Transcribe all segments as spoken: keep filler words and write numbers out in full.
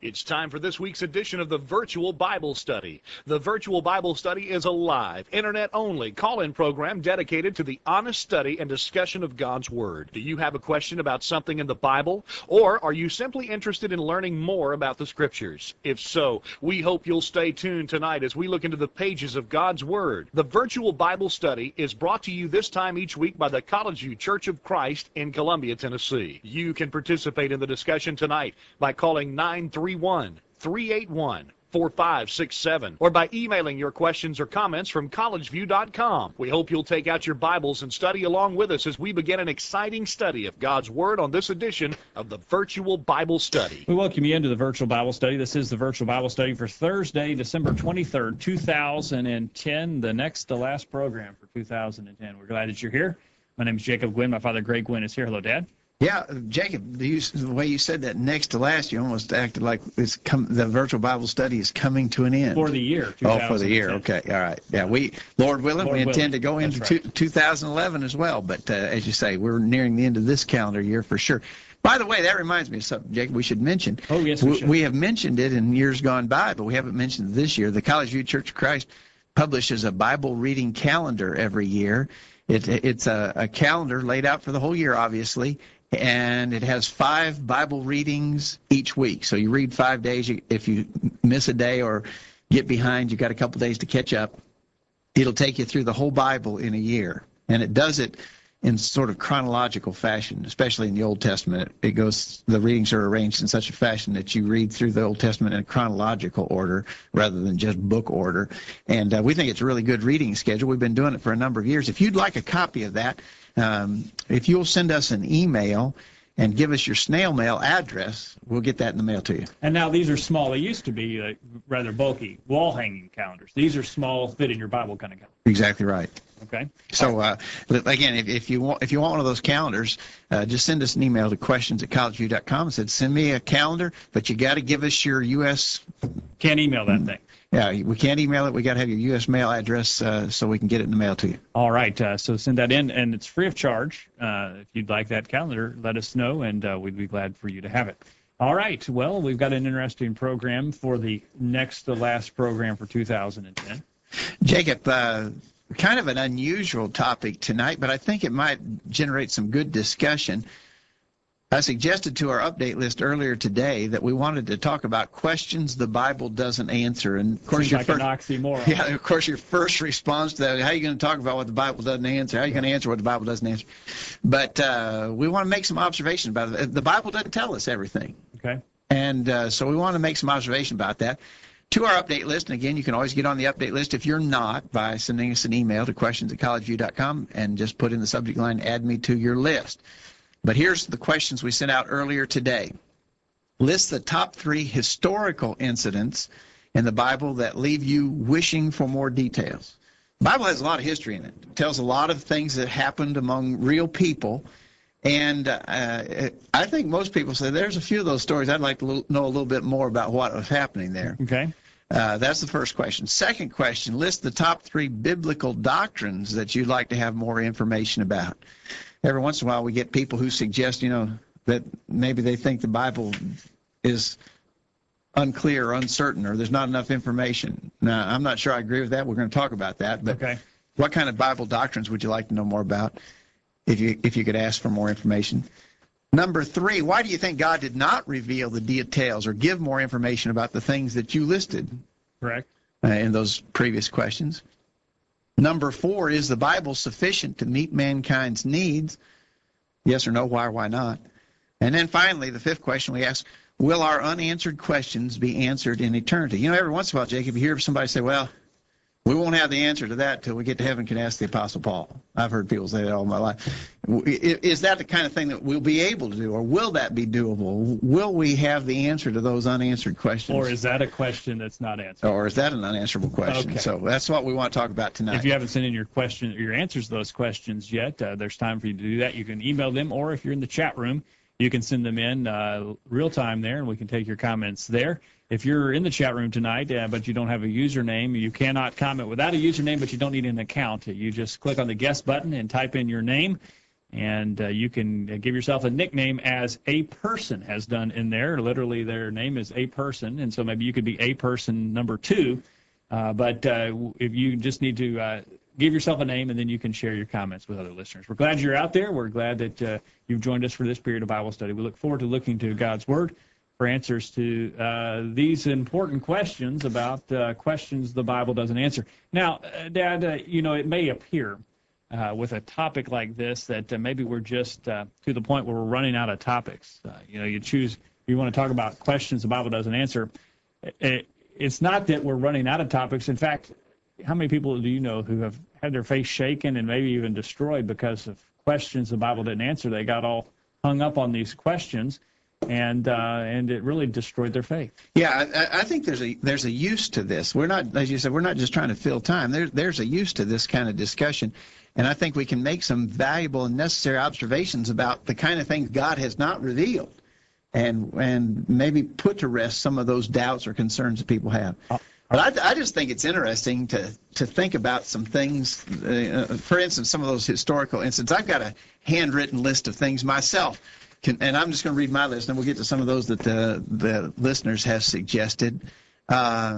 It's time for this week's edition of the Virtual Bible Study. The Virtual Bible Study is a live, internet-only call-in program dedicated to the honest study and discussion of God's Word. Do you have a question about something in the Bible? Or are you simply interested in learning more about the Scriptures? If so, we hope you'll stay tuned tonight as we look into the pages of God's Word. The Virtual Bible Study is brought to you this time each week by the College View Church of Christ in Columbia, Tennessee. You can participate in the discussion tonight by calling nine three one, three eight one, four five six seven or by emailing your questions or comments from college view dot com. We hope you'll take out your Bibles and study along with us as we begin an exciting study of God's Word on this edition of the Virtual Bible Study. We welcome you into the Virtual Bible Study. This is the Virtual Bible Study for Thursday, December twenty-third, two thousand ten, the next to last program for two thousand ten. We're glad that you're here. My name is Jacob Gwynn. My father, Greg Gwynn, is here. Hello, Dad. Yeah, Jacob, the, use, the way you said that next to last, you almost acted like it's come, the virtual Bible study is coming to an end. For the year. Oh, for the year. Okay. All right. Yeah, we, Lord willing, Lord we intend willing. to go into That's right. two, twenty eleven as well. But uh, as you say, we're nearing the end of this calendar year for sure. By the way, that reminds me of something, Jacob, we should mention. Oh, yes, we should. We have mentioned it in years gone by, but we haven't mentioned it this year. The College View Church of Christ publishes a Bible reading calendar every year. It, it's a, a calendar laid out for the whole year, obviously. And it has five Bible readings each week. So you read five days. If you miss a day or get behind, you've got a couple days to catch up. It'll take you through the whole Bible in a year. And it does it in sort of chronological fashion, especially in the Old Testament. It goes, the readings are arranged in such a fashion that you read through the Old Testament in chronological order rather than just book order. And uh, we think it's a really good reading schedule. We've been doing it for a number of years. If you'd like a copy of that, um, if you'll send us an email and give us your snail mail address, we'll get that in the mail to you. And now these are small. They used to be uh, rather bulky, wall-hanging calendars. These are small, fit in your Bible kind of calendars. Exactly right. Okay. So uh, again, if, if you want if you want one of those calendars, uh, just send us an email to questions at college view dot com and said send me a calendar, but you got to give us your U S Can't email that thing. Yeah, we can't email it. We got to have your U S mail address uh, so we can get it in the mail to you. All right. Uh, so send that in, and it's free of charge. Uh, if you'd like that calendar, let us know, and uh, we'd be glad for you to have it. All right. Well, we've got an interesting program for the next to last program for two thousand ten. Jacob, uh, kind of an unusual topic tonight, but I think it might generate some good discussion. I suggested to our update list earlier today that we wanted to talk about questions the Bible doesn't answer. And of course, Seems your like first, an oxymoron. yeah, of course, your first response to that, how are you going to talk about what the Bible doesn't answer? How are you going to answer what the Bible doesn't answer? But uh, we want to make some observations about it. The Bible doesn't tell us everything. Okay. And uh, so we want to make some observation about that. To our update list, and again, you can always get on the update list if you're not by sending us an email to questions at college view dot com and just put in the subject line, add me to your list. But here's the questions we sent out earlier today. List the top three historical incidents in the Bible that leave you wishing for more details. The Bible has a lot of history in it. It tells a lot of things that happened among real people. And uh, I think most people say there's a few of those stories I'd like to know a little bit more about what was happening there. Okay. Uh, that's the first question. Second question, list the top three biblical doctrines that you'd like to have more information about. Every once in a while we get people who suggest, you know, that maybe they think the Bible is unclear or uncertain or there's not enough information. Now, I'm not sure I agree with that. We're going to talk about that. But Okay. What kind of Bible doctrines would you like to know more about if you, if you could ask for more information? Number three, why do you think God did not reveal the details or give more information about the things that you listed Correct. uh, in those previous questions? Number four, is the Bible sufficient to meet mankind's needs? Yes or no, why or why not? And then finally, the fifth question we ask, will our unanswered questions be answered in eternity? You know, every once in a while, Jacob, you hear somebody say, well, we won't have the answer to that till we get to heaven, can ask the Apostle Paul. I've heard people say that all my life. Is that the kind of thing that we'll be able to do, or will that be doable? Will we have the answer to those unanswered questions? Or is that a question that's not answered? Or is that an unanswerable question? Okay. So that's what we want to talk about tonight. If you haven't sent in your question, your answers to those questions yet, uh, there's time for you to do that. You can email them, or if you're in the chat room, you can send them in uh, real time there, and we can take your comments there. If you're in the chat room tonight, uh, but you don't have a username, you cannot comment without a username, but you don't need an account. You just click on the guest button and type in your name, And uh, you can uh, give yourself a nickname as A Person has done in there. Literally, their name is A Person, and so maybe you could be A Person number two. Uh, but uh, if you just need to uh, give yourself a name, and then you can share your comments with other listeners. We're glad you're out there. We're glad that uh, you've joined us for this period of Bible study. We look forward to looking to God's Word for answers to uh, these important questions about uh, questions the Bible doesn't answer. Now, uh, Dad, uh, you know, it may appear uh, with a topic like this that uh, maybe we're just uh, to the point where we're running out of topics. Uh, you know, you choose, you want to talk about questions the Bible doesn't answer. It, it's not that we're running out of topics. In fact, how many people do you know who have had their faith shaken and maybe even destroyed because of questions the Bible didn't answer? They got all hung up on these questions, and uh, and it really destroyed their faith. Yeah, I, I think there's a there's a use to this. We're not, as you said, we're not just trying to fill time. There's there's a use to this kind of discussion, and I think we can make some valuable and necessary observations about the kind of things God has not revealed, and and maybe put to rest some of those doubts or concerns that people have. Oh. But I, I just think it's interesting to to think about some things. Uh, for instance, some of those historical incidents. I've got a handwritten list of things myself. Can, and I'm just going to read my list, and we'll get to some of those that the, the listeners have suggested. Uh,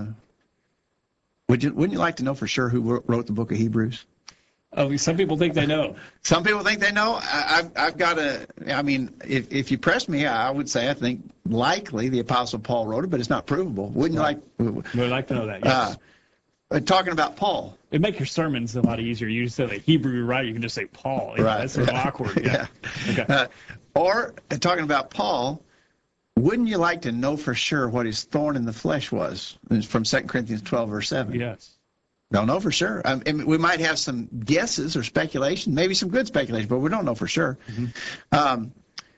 would you, wouldn't you like to know for sure who wrote the book of Hebrews? Oh, some people think they know. Some people think they know. I, I've, I've got a, I mean, if, if you press me, I would say I think likely the Apostle Paul wrote it, but it's not provable. Wouldn't you like? We'd like to know that, yes. Uh, talking about Paul. It'd make your sermons a lot easier. You just say the Hebrew writer, you can just say Paul. Yeah, Right. That's sort of Yeah. awkward. Yeah. Yeah. Okay. Uh, or uh, talking about Paul, wouldn't you like to know for sure what his thorn in the flesh was? It's from Second Corinthians twelve, verse seven. Yes. Don't know for sure. I mean, we might have some guesses or speculation, maybe some good speculation, but we don't know for sure. Mm-hmm. Um,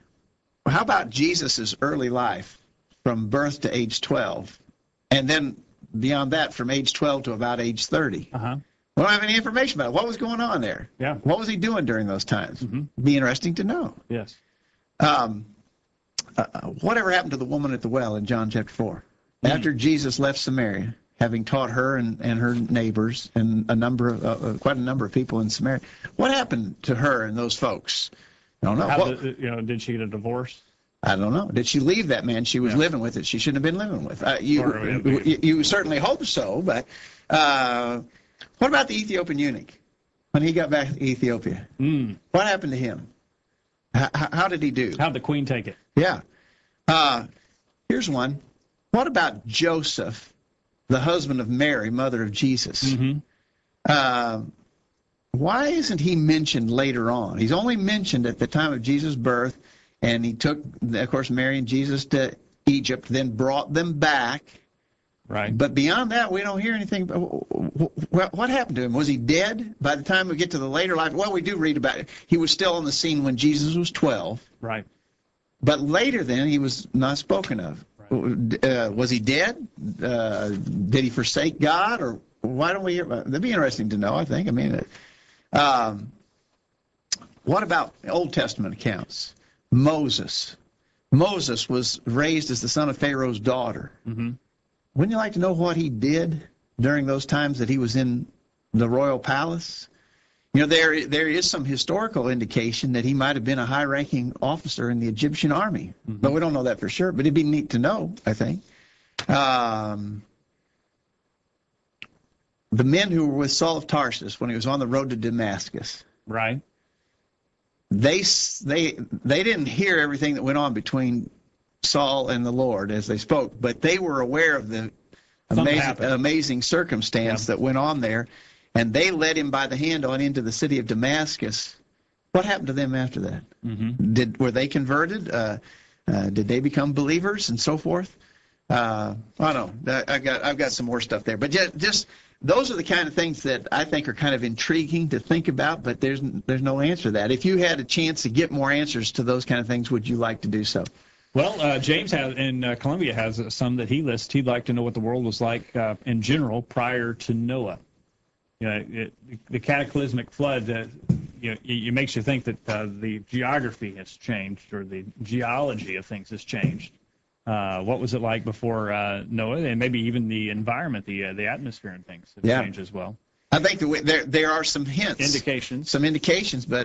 how about Jesus' early life from birth to age twelve? And then beyond that, from age twelve to about age thirty? Uh-huh. We don't have any information about it. What was going on there? Yeah. What was he doing during those times? Mm-hmm. Be interesting to know. Yes. Um, uh, whatever happened to the woman at the well in John chapter four? Mm. After Jesus left Samaria, having taught her and, and her neighbors and a number of, uh, quite a number of people in Samaria, what happened to her and those folks? I don't know. How What, did, you know, did she get a divorce? I don't know. Did she leave that man she was Yeah. living with that she shouldn't have been living with? Uh, you, Or, uh, you, you certainly hope so, but uh, what about the Ethiopian eunuch when he got back to Ethiopia? Mm. What happened to him? H- how did he do? How'd the queen take it? Yeah. Uh, here's one. What about Joseph, the husband of Mary, mother of Jesus? Mm-hmm. Uh, why isn't he mentioned later on? He's only mentioned at the time of Jesus' birth, and he took, of course, Mary and Jesus to Egypt, then brought them back. Right. But beyond that, we don't hear anything. What what happened to him? Was he dead by the time we get to the later life? Well, we do read about it. He was still on the scene when Jesus was twelve. Right. But later then, he was not spoken of. Right. Uh, was he dead? Uh, did he forsake God? Or why don't we hear? That'd be interesting to know, I think. I mean, um, what about Old Testament accounts? Moses. Moses was raised as the son of Pharaoh's daughter. Mm-hmm. Wouldn't you like to know what he did during those times that he was in the royal palace? You know, there there is some historical indication that he might have been a high-ranking officer in the Egyptian army, Mm-hmm. but we don't know that for sure. But it'd be neat to know, I think. Um, the men who were with Saul of Tarsus when he was on the road to Damascus, Right. they they they didn't hear everything that went on between Saul and the Lord as they spoke, but they were aware of the Something amazing, happened. amazing circumstance Yeah. that went on there, and they led him by the hand on into the city of Damascus. What happened to them after that? Mm-hmm. Did were they converted? Uh, uh, did they become believers and so forth? Uh, I don't know. I- I've got I've got some more stuff there, but just, just those are the kind of things that I think are kind of intriguing to think about. But there's there's no answer to that. If you had a chance to get more answers to those kind of things, would you like to do so? Well, uh, James has, in uh, Columbia has uh, some that he lists. He'd like to know what the world was like uh, in general prior to Noah. You know, it, the cataclysmic flood, uh, you know, it, it makes you think that uh, the geography has changed or the geology of things has changed. Uh, what was it like before uh, Noah, and maybe even the environment, the uh, the atmosphere and things have Yeah. changed as well. I think that we, there there are some hints, Indications. some indications, but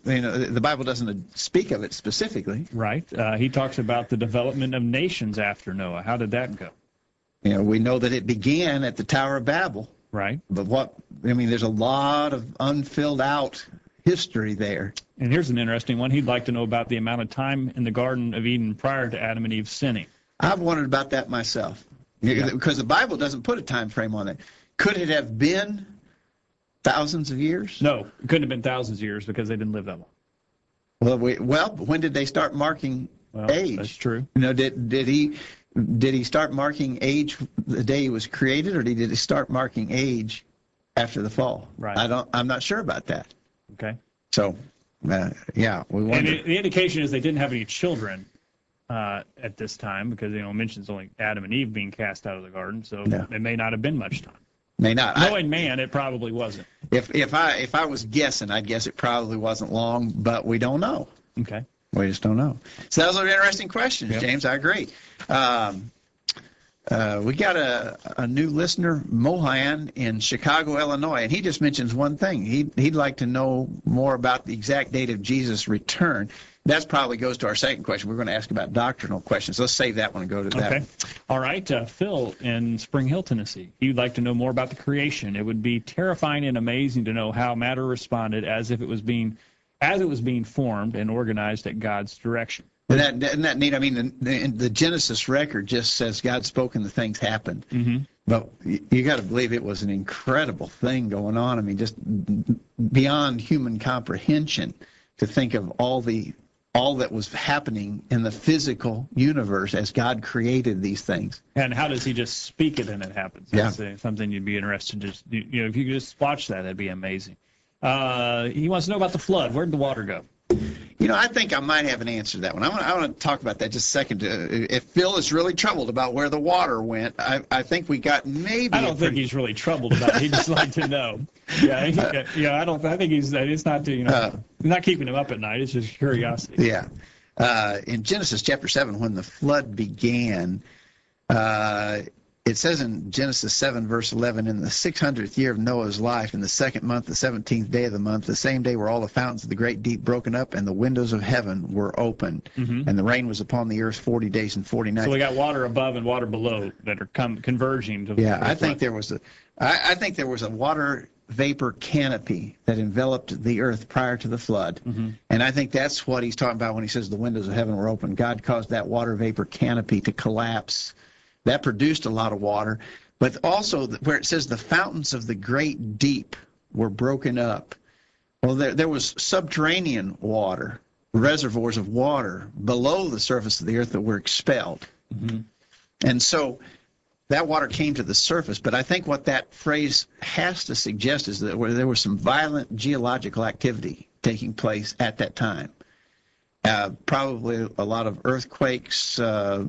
you know, the Bible doesn't speak of it specifically. Right. Uh, he talks about the development of nations after Noah. How did that go? You know, we know that it began at the Tower of Babel. Right. But what, I mean, there's a lot of unfilled out history there. And here's an interesting one. He'd like to know about the amount of time in the Garden of Eden prior to Adam and Eve sinning. I've wondered about that myself. Yeah. Because the Bible doesn't put a time frame on it. Could it have been thousands of years? No, it couldn't have been thousands of years because they didn't live that long. Well, we, well, when did they start marking Well, age? that's true. You know, did did he did he start marking age the day he was created, or did he start marking age after the fall? Right. I don't. I'm not sure about that. Okay. So, uh, yeah, we And wonder. it, the indication is they didn't have any children uh, at this time because, you know, it mentions only Adam and Eve being cast out of the garden, so Yeah. it may not have been much time. May not. I, Knowing man, it probably wasn't. if if I if I was guessing, I'd guess it probably wasn't long, but we don't know. Okay. We just don't know. So those are interesting questions, Yep. James. I agree. Um, uh, we got a, a new listener, Mohan, in Chicago, Illinois, and he just mentions one thing. He, he'd like to know more about the exact date of Jesus' return. That probably goes to our second question. We're going to ask about doctrinal questions. Let's save that one and go to that. Okay. All right. Uh, Phil in Spring Hill, Tennessee. He'd like to know more about the creation. It would be terrifying and amazing to know how matter responded as if it was being, as it was being formed and organized at God's direction. Isn't that, isn't that neat? I mean, the, the, the Genesis record just says God spoke and the things happened. Mm-hmm. But you, you got to believe it was an incredible thing going on. I mean, just beyond human comprehension to think of all the all that was happening in the physical universe as God created these things. And how does he just speak it and it happens? Yeah. That's uh, something you'd be interested in. Just, you, you know, if you could just watch that, that'd be amazing. Uh, he wants to know about the flood. Where did the water go? You know, I think I might have an answer to that one. I want, I want to talk about that just a second. Uh, if Phil is really troubled about where the water went, I, I think we got maybe. I a don't think pretty- he's really troubled about it. He'd just like to know. Yeah, he, yeah. I don't. I think he's. It's not. You know, Uh, not keeping him up at night. It's just curiosity. Yeah. Uh, in Genesis chapter seven, when the flood began, uh, it says in Genesis seven, verse eleven, in the six hundredth year of Noah's life, in the second month, the seventeenth day of the month, the same day were all the fountains of the great deep broken up, and the windows of heaven were opened. Mhm. And the rain was upon the earth forty days and forty nights. So we got water above and water below that are come converging to. Yeah, to I the think flood. there was a, I, I think there was a water vapor canopy that enveloped the earth prior to the flood, Mm-hmm. and I think that's what he's talking about when he says the windows of heaven were open. God caused that water vapor canopy to collapse. That produced a lot of water, but also where it says the fountains of the great deep were broken up. Well, there there was subterranean water, reservoirs of water below the surface of the earth that were expelled, Mm-hmm. and so that water came to the surface. But I think what that phrase has to suggest is that there was some violent geological activity taking place at that time. Uh, probably a lot of earthquakes, uh,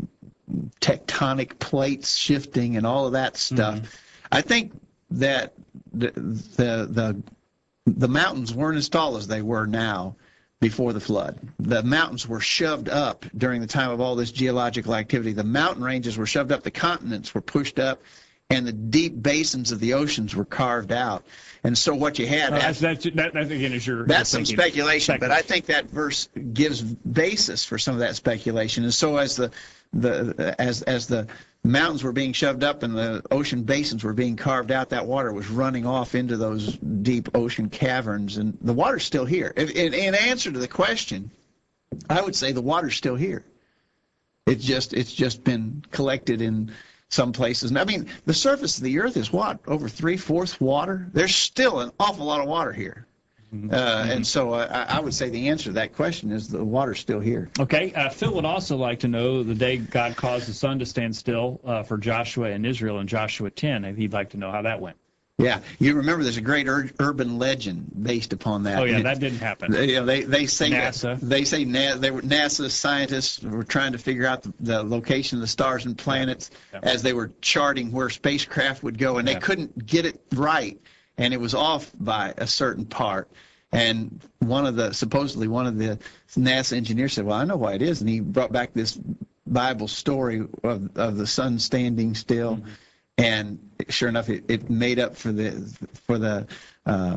tectonic plates shifting, and all of that stuff. Mhm. I think that the, the the the mountains weren't as tall as they were now before the flood. The mountains were shoved up during the time of all this geological activity. The mountain ranges were shoved up, the continents were pushed up, and the deep basins of the oceans were carved out. And so what you had... Uh, that's, that's, that, that again is your. That's your some thinking. speculation, but I think that verse gives basis for some of that speculation. And so as the the as as the mountains were being shoved up and the ocean basins were being carved out, that water was running off into those deep ocean caverns, and the water's still here. If, in, in answer to the question, I would say the water's still here. It's just it's just been collected in some places. And I mean, the surface of the earth is what, over three-fourths water? There's still an awful lot of water here. Uh, and so I, I would say the answer to that question is the water's still here. Okay. Uh, Phil would also like to know the day God caused the sun to stand still uh, for Joshua and Israel in Joshua ten. And he'd like to know how that went. Yeah, you remember there's a great ur- urban legend based upon that. Oh yeah, And that didn't happen. They, you know, they they say NASA. they say Na- they were NASA scientists were trying to figure out the, the location of the stars and planets Yeah. as they were charting where spacecraft would go, and they Yeah. couldn't get it right, and it was off by a certain part. And one of the supposedly one of the NASA engineers said, "Well, I know why it is," and he brought back this Bible story of of the sun standing still. Mm-hmm. And sure enough, it, it made up for the for the uh,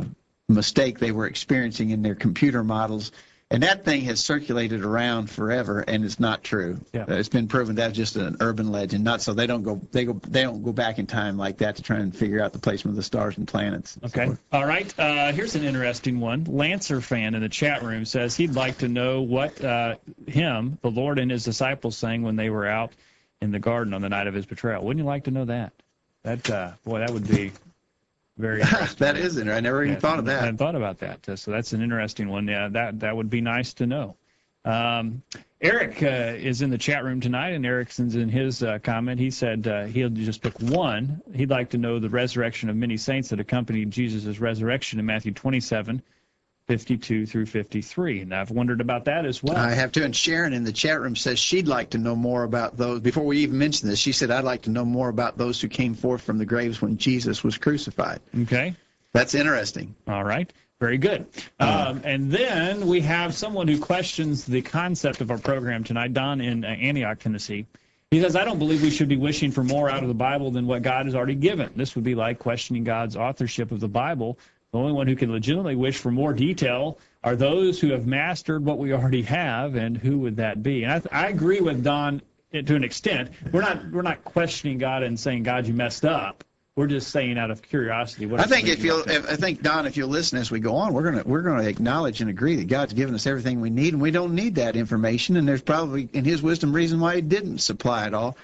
mistake they were experiencing in their computer models. And that thing has circulated around forever, and it's not true. Yeah. Uh, it's been proven that's just an urban legend. Not so they don't go they go they don't go back in time like that to try and figure out the placement of the stars and planets. And Okay. so All right. Uh, here's an interesting one. Lancer fan in the chat room says he'd like to know what uh, him, the Lord, and his disciples sang when they were out in the garden on the night of his betrayal. Wouldn't you like to know that? That uh, boy, that would be very interesting. that is it. I never even Yeah, thought of I that. hadn't thought about that. Uh, so that's an interesting one. Yeah, that that would be nice to know. Um, Eric uh, is in the chat room tonight, and Erickson's in his uh, comment. He said uh, he'll just pick one. He'd like to know the resurrection of many saints that accompanied Jesus' resurrection in Matthew twenty-seven, fifty-two through fifty-three. And I've wondered about that as well. I have to. And Sharon in the chat room says she'd like to know more about those. Before we even mention this, she said, I'd like to know more about those who came forth from the graves when Jesus was crucified. Okay. That's interesting. All right. Very good. Um, and then we have someone who questions the concept of our program tonight, Don in uh, Antioch, Tennessee. He says, I don't believe we should be wishing for more out of the Bible than what God has already given. This would be like questioning God's authorship of the Bible. The only one who can legitimately wish for more detail are those who have mastered what we already have, and who would that be? And I, th- I agree with Don to an extent. We're not we're not questioning God and saying, God, you messed up. We're just saying out of curiosity. What I think if you'll, if, I think Don, if you'll listen as we go on, we're gonna we're gonna acknowledge and agree that God's given us everything we need, and we don't need that information. And there's probably, in His wisdom, reason why He didn't supply it all.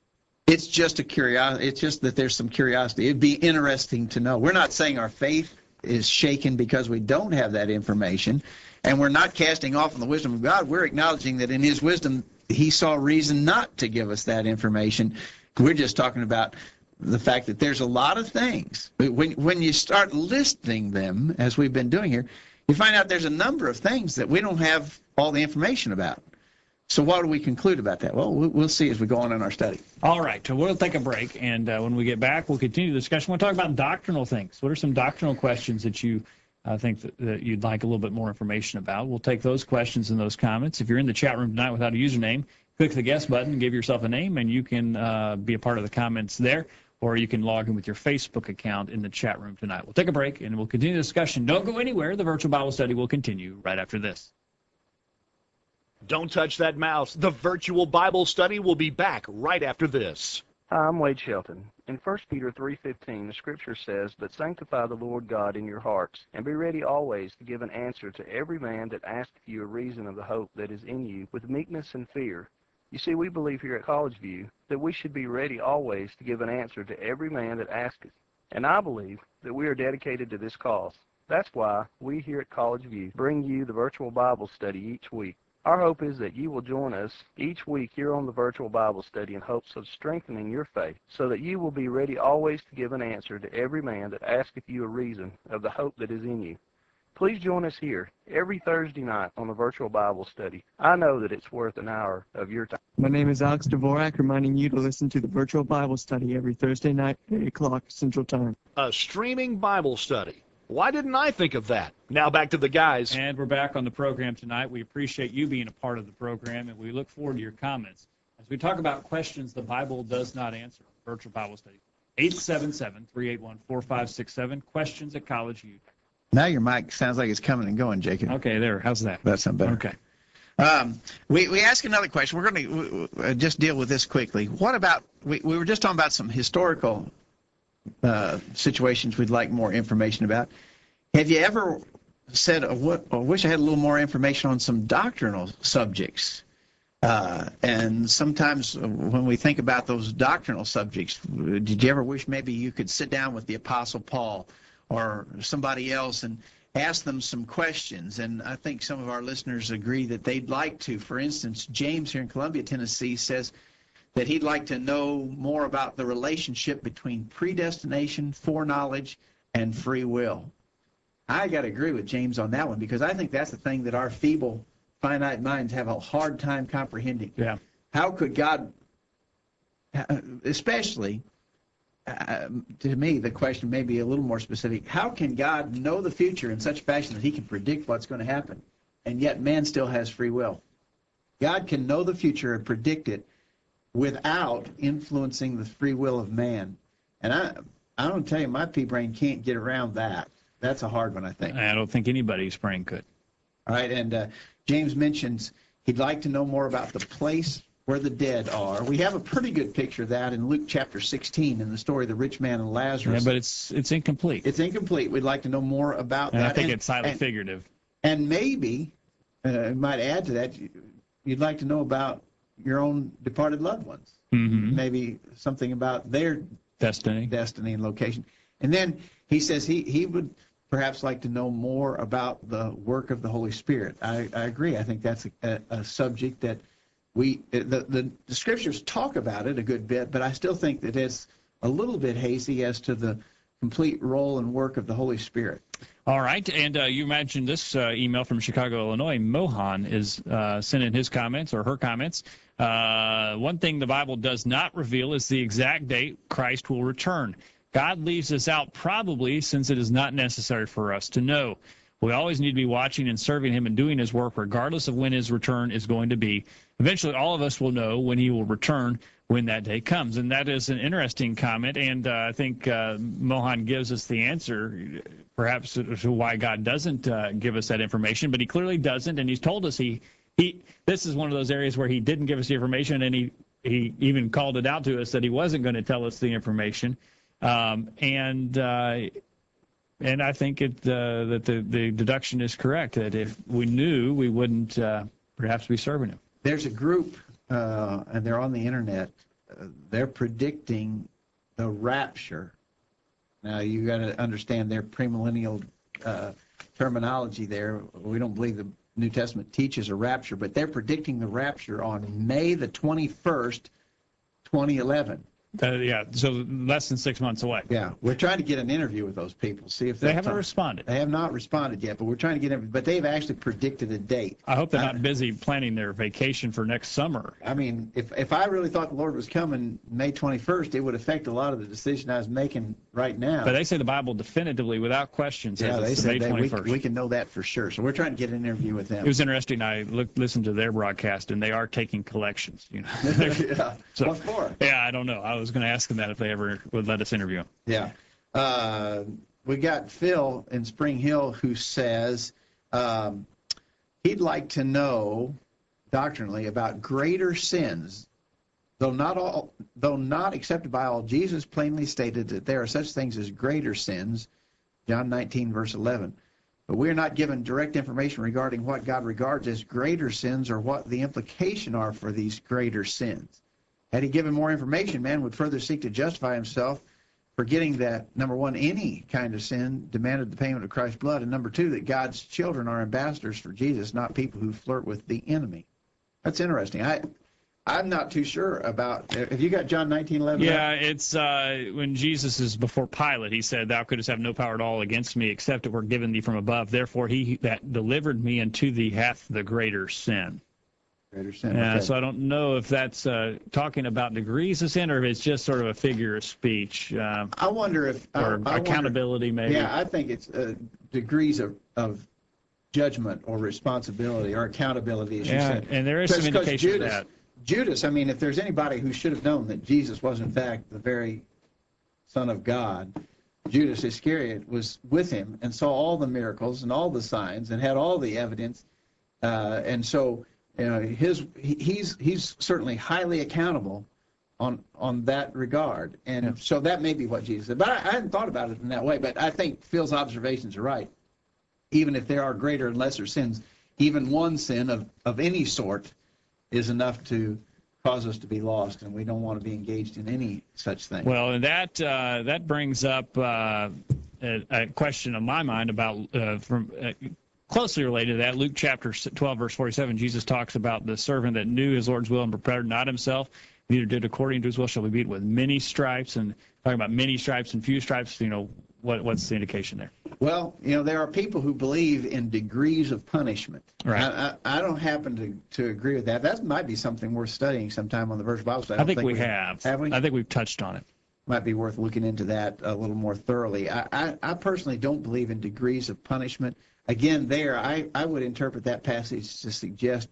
It's just a curiosity. It's just that there's some curiosity. It'd be interesting to know. We're not saying our faith is shaken because we don't have that information, and we're not casting off on the wisdom of God. We're acknowledging that in His wisdom, He saw reason not to give us that information. We're just talking about the fact that there's a lot of things. When when you start listing them, as we've been doing here, you find out there's a number of things that we don't have all the information about. So what do we conclude about that? Well, we'll see as we go on in our study. All right, so we'll take a break, and uh, when we get back, we'll continue the discussion. We'll talk about doctrinal things. What are some doctrinal questions that you uh, think that, that you'd like a little bit more information about? We'll take those questions and those comments. If you're in the chat room tonight without a username, click the guest button, give yourself a name, and you can uh, be a part of the comments there. Or you can log in with your Facebook account in the chat room tonight. We'll take a break, and we'll continue the discussion. Don't go anywhere. The virtual Bible study will continue right after this. Don't touch that mouse. The virtual Bible study will be back right after this. Hi, I'm Wade Shelton. In First Peter three fifteen, the Scripture says, But sanctify the Lord God in your hearts, and be ready always to give an answer to every man that asketh you a reason of the hope that is in you, with meekness and fear. You see, we believe here at College View that we should be ready always to give an answer to every man that asketh. And I believe that we are dedicated to this cause. That's why we here at College View bring you the virtual Bible study each week. Our hope is that you will join us each week here on the virtual Bible study in hopes of strengthening your faith, so that you will be ready always to give an answer to every man that asketh you a reason of the hope that is in you. Please join us here every Thursday night on the virtual Bible study. I know that it's worth an hour of your time. My name is Alex Dvorak, reminding you to listen to the virtual Bible study every Thursday night at eight o'clock Central Time. A streaming Bible study. Why didn't I think of that? Now back to the guys. And we're back on the program tonight. We appreciate you being a part of the program, and we look forward to your comments. As we talk about questions the Bible does not answer, virtual Bible study, eight seven seven, three eight one, four five six seven, questions at College View. Now your mic sounds like it's coming and going, Jacob. Okay, there. How's that? That sounds better. Okay. Um, we, we ask another question. We're going to uh, just deal with this quickly. What about, we, we were just talking about some historical uh, situations we'd like more information about. Have you ever said, oh, what, I wish I had a little more information on some doctrinal subjects? Uh, and sometimes when we think about those doctrinal subjects, did you ever wish maybe you could sit down with the Apostle Paul or somebody else and ask them some questions? And I think some of our listeners agree that they'd like to. For instance, James here in Columbia, Tennessee says that he'd like to know more about the relationship between predestination, foreknowledge, and free will. I got to agree with James on that one, because I think that's the thing that our feeble, finite minds have a hard time comprehending. Yeah. How could God, especially, Uh, to me, the question may be a little more specific. How can God know the future in such fashion that he can predict what's going to happen, and yet man still has free will? God can know the future and predict it without influencing the free will of man. And I, I don't tell you, my pea brain can't get around that. that's a hard one, I think. I don't think anybody who's praying could. All right, and uh, James mentions he'd like to know more about the place where the dead are. We have a pretty good picture of that in Luke chapter sixteen in the story of the rich man and Yeah, Lazarus. but it's it's incomplete. It's incomplete. We'd like to know more about and that. I think and, it's highly and, figurative. and maybe, uh, I might add to that, you'd like to know about your own departed loved ones. Mm-hmm. Maybe something about their Destiny. destiny and location. And then he says he, he would perhaps like to know more about the work of the Holy Spirit. I, I agree. I think that's a, a subject that we, the, the, the scriptures talk about it a good bit, but I still think that it's a little bit hazy as to the complete role and work of the Holy Spirit. All right, and uh, you mentioned this uh, email from Chicago, Illinois. Mohan is uh, sending his comments or her comments. Uh, one thing the Bible does not reveal is the exact date Christ will return. God leaves this out probably since it is not necessary for us to know. We always need to be watching and serving him and doing his work regardless of when his return is going to be. Eventually, all of us will know when he will return when that day comes. And that is an interesting comment, and uh, I think uh, Mohan gives us the answer, perhaps to why God doesn't uh, give us that information, but he clearly doesn't, and he's told us he, he this is one of those areas where he didn't give us the information, and he, he even called it out to us that he wasn't going to tell us the information. Um, and uh, and I think it, uh, that the, the deduction is correct, that if we knew, we wouldn't uh, perhaps be serving him. There's a group, uh, and they're on the internet, uh, they're predicting the rapture. Now, you got to understand their premillennial uh, terminology there. We don't believe the New Testament teaches a rapture, but they're predicting the rapture on May the twenty-first, twenty eleven. Uh, yeah, so less than six months away. Yeah, we're trying to get an interview with those people. See if They they'll haven't talk. responded. They have not responded yet, but we're trying to get them. But they've actually predicted a date. I hope they're I- not busy planning their vacation for next summer. I mean, if if I really thought the Lord was coming May twenty-first, it would affect a lot of the decision I was making right now. But they say the Bible definitively, without question, says yeah, they it's said May that we, twenty-first. we can know that for sure. So we're trying to get an interview with them. It was interesting. I looked, listened to their broadcast, and they are taking collections. You know. yeah. So- What for? Yeah, I don't know. I was going to ask them that if they ever would let us interview them. Yeah. Uh, we got Phil in Spring Hill who says um, he'd like to know doctrinally about greater sins, though not all, though not accepted by all. Jesus plainly stated that there are such things as greater sins, John nineteen, verse eleven. But we are not given direct information regarding what God regards as greater sins or what the implication are for these greater sins. Had he given more information, man would further seek to justify himself, forgetting that, number one, any kind of sin demanded the payment of Christ's blood, and number two, that God's children are ambassadors for Jesus, not people who flirt with the enemy. That's interesting. I, I'm not too sure about, have you got John nineteen eleven? Yeah, it's uh, when Jesus is before Pilate, he said, "Thou couldst have no power at all against me, except it were given thee from above. Therefore he that delivered me unto thee hath the greater sin." Greater sin. Yeah, okay. so I don't know if that's uh, talking about degrees of sin or if it's just sort of a figure of speech uh, I wonder if, I- or I wonder- accountability, maybe. Yeah, I think it's uh, degrees of, of judgment or responsibility or accountability, as you Yeah, said. and there is some Because- 'cause indication of Judas, that. Judas, I mean, if there's anybody who should have known that Jesus was in fact the very Son of God, Judas Iscariot was with him and saw all the miracles and all the signs and had all the evidence, uh, and so you know his he, he's he's certainly highly accountable on on that regard, and Yeah. so that may be what Jesus said. But I, I hadn't thought about it in that way. But I think Phil's observations are right. Even if there are greater and lesser sins, even one sin of of any sort is enough to cause us to be lost, and we don't want to be engaged in any such thing. Well, and that uh, that brings up uh, a, a question in my mind about uh, from uh, closely related to that. Luke chapter twelve, verse forty-seven, Jesus talks about the servant that knew his Lord's will and prepared not himself, neither did according to his will shall be beaten with many stripes. And talking about many stripes and few stripes, you know, what what's the indication there? Well, you know, there are people who believe in degrees of punishment. Right. I, I, I don't happen to, to agree with that. That might be something worth studying sometime on the Virtual Bible Study. I think we have. Have we? I think we've touched on it. Might be worth looking into that a little more thoroughly. I, I, I personally don't believe in degrees of punishment. Again, there, I, I would interpret that passage to suggest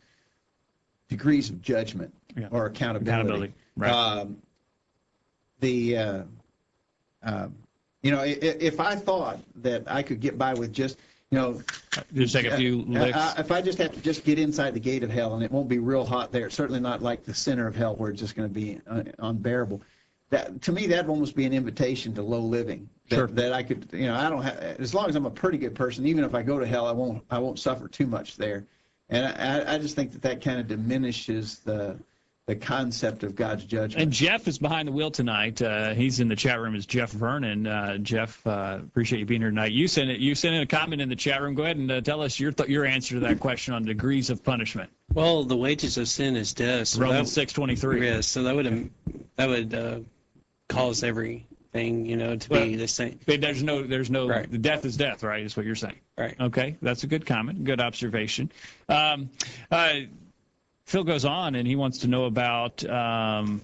degrees of judgment Yeah. or accountability. Accountability, right. Um, the, uh, um, You know, i- i- if I thought that I could get by with just, you know, Just take a few uh, licks. uh, if I just have to just get inside the gate of hell, and it won't be real hot there, it's certainly not like the center of hell where it's just going to be uh, unbearable. That, to me, that would almost be an invitation to low living. That, Sure. that I could, you know, I don't have, as long as I'm a pretty good person, even if I go to hell, I won't, I won't suffer too much there. And I, I just think that that kind of diminishes the, the concept of God's judgment. And Jeff is behind the wheel tonight. Uh, he's in the chat room as Jeff Vernon. Uh, Jeff, uh, appreciate you being here tonight. You sent it. You sent in a comment in the chat room. Go ahead and uh, tell us your th- your answer to that question on degrees of punishment. Well, the wages of sin is death. So Romans that, six twenty three. Yeah, so that would that would uh, cause everything, you know, to Well, be the same. There's no, there's no. Right. The death is death, right? Is what you're saying. Right. Okay, that's a good comment, good observation. Um, uh, Phil goes on, and he wants to know about um,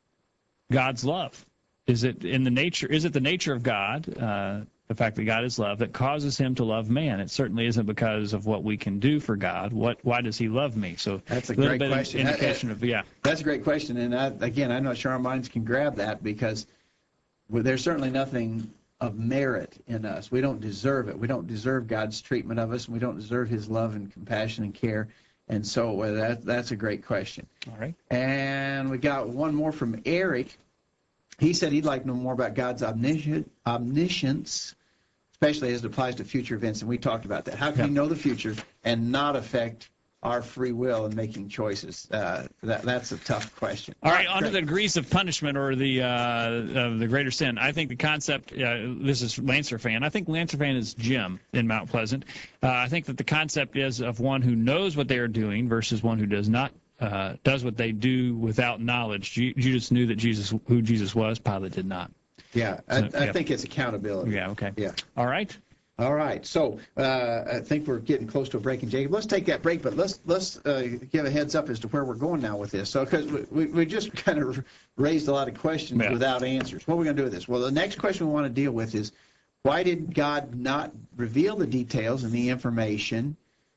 God's love. Is it in the nature? Is it the nature of God, uh, the fact that God is love, that causes Him to love man? It certainly isn't because of what we can do for God. What? Why does He love me? So That's a little great bit question. Of indication of yeah. That's a great question, and I, again, I'm not sure our minds can grab that because there's certainly nothing of merit in us. We don't deserve it. We don't deserve God's treatment of us, and we don't deserve His love and compassion and care. And so uh, that that's a great question. All right. And we got one more from Eric. He said he'd like to know more about God's omniscient, omniscience, especially as it applies to future events. And we talked about that. How can Yeah. He know the future and not affect our free will in making choices? Uh, that that's a tough question. All right, on to great. the degrees of punishment or the uh, uh, the greater sin. I think the concept, uh, this is Lancer fan. I think Lancer fan is Jim in Mount Pleasant. Uh, I think that the concept is of one who knows what they are doing versus one who does not, uh, does what they do without knowledge. Ju- Judas knew that Jesus, who Jesus was, Pilate did not. Yeah, I, So, I yeah. think it's accountability. Yeah, okay. Yeah. All right. All right, so uh, I think we're getting close to a break, and Jacob, let's take that break, but let's let's uh, give a heads up as to where we're going now with this. So, because we, we, we just kind of raised a lot of questions Yeah. without answers. What are we going to do with this? Well, the next question we want to deal with is, why did God not reveal the details and the information,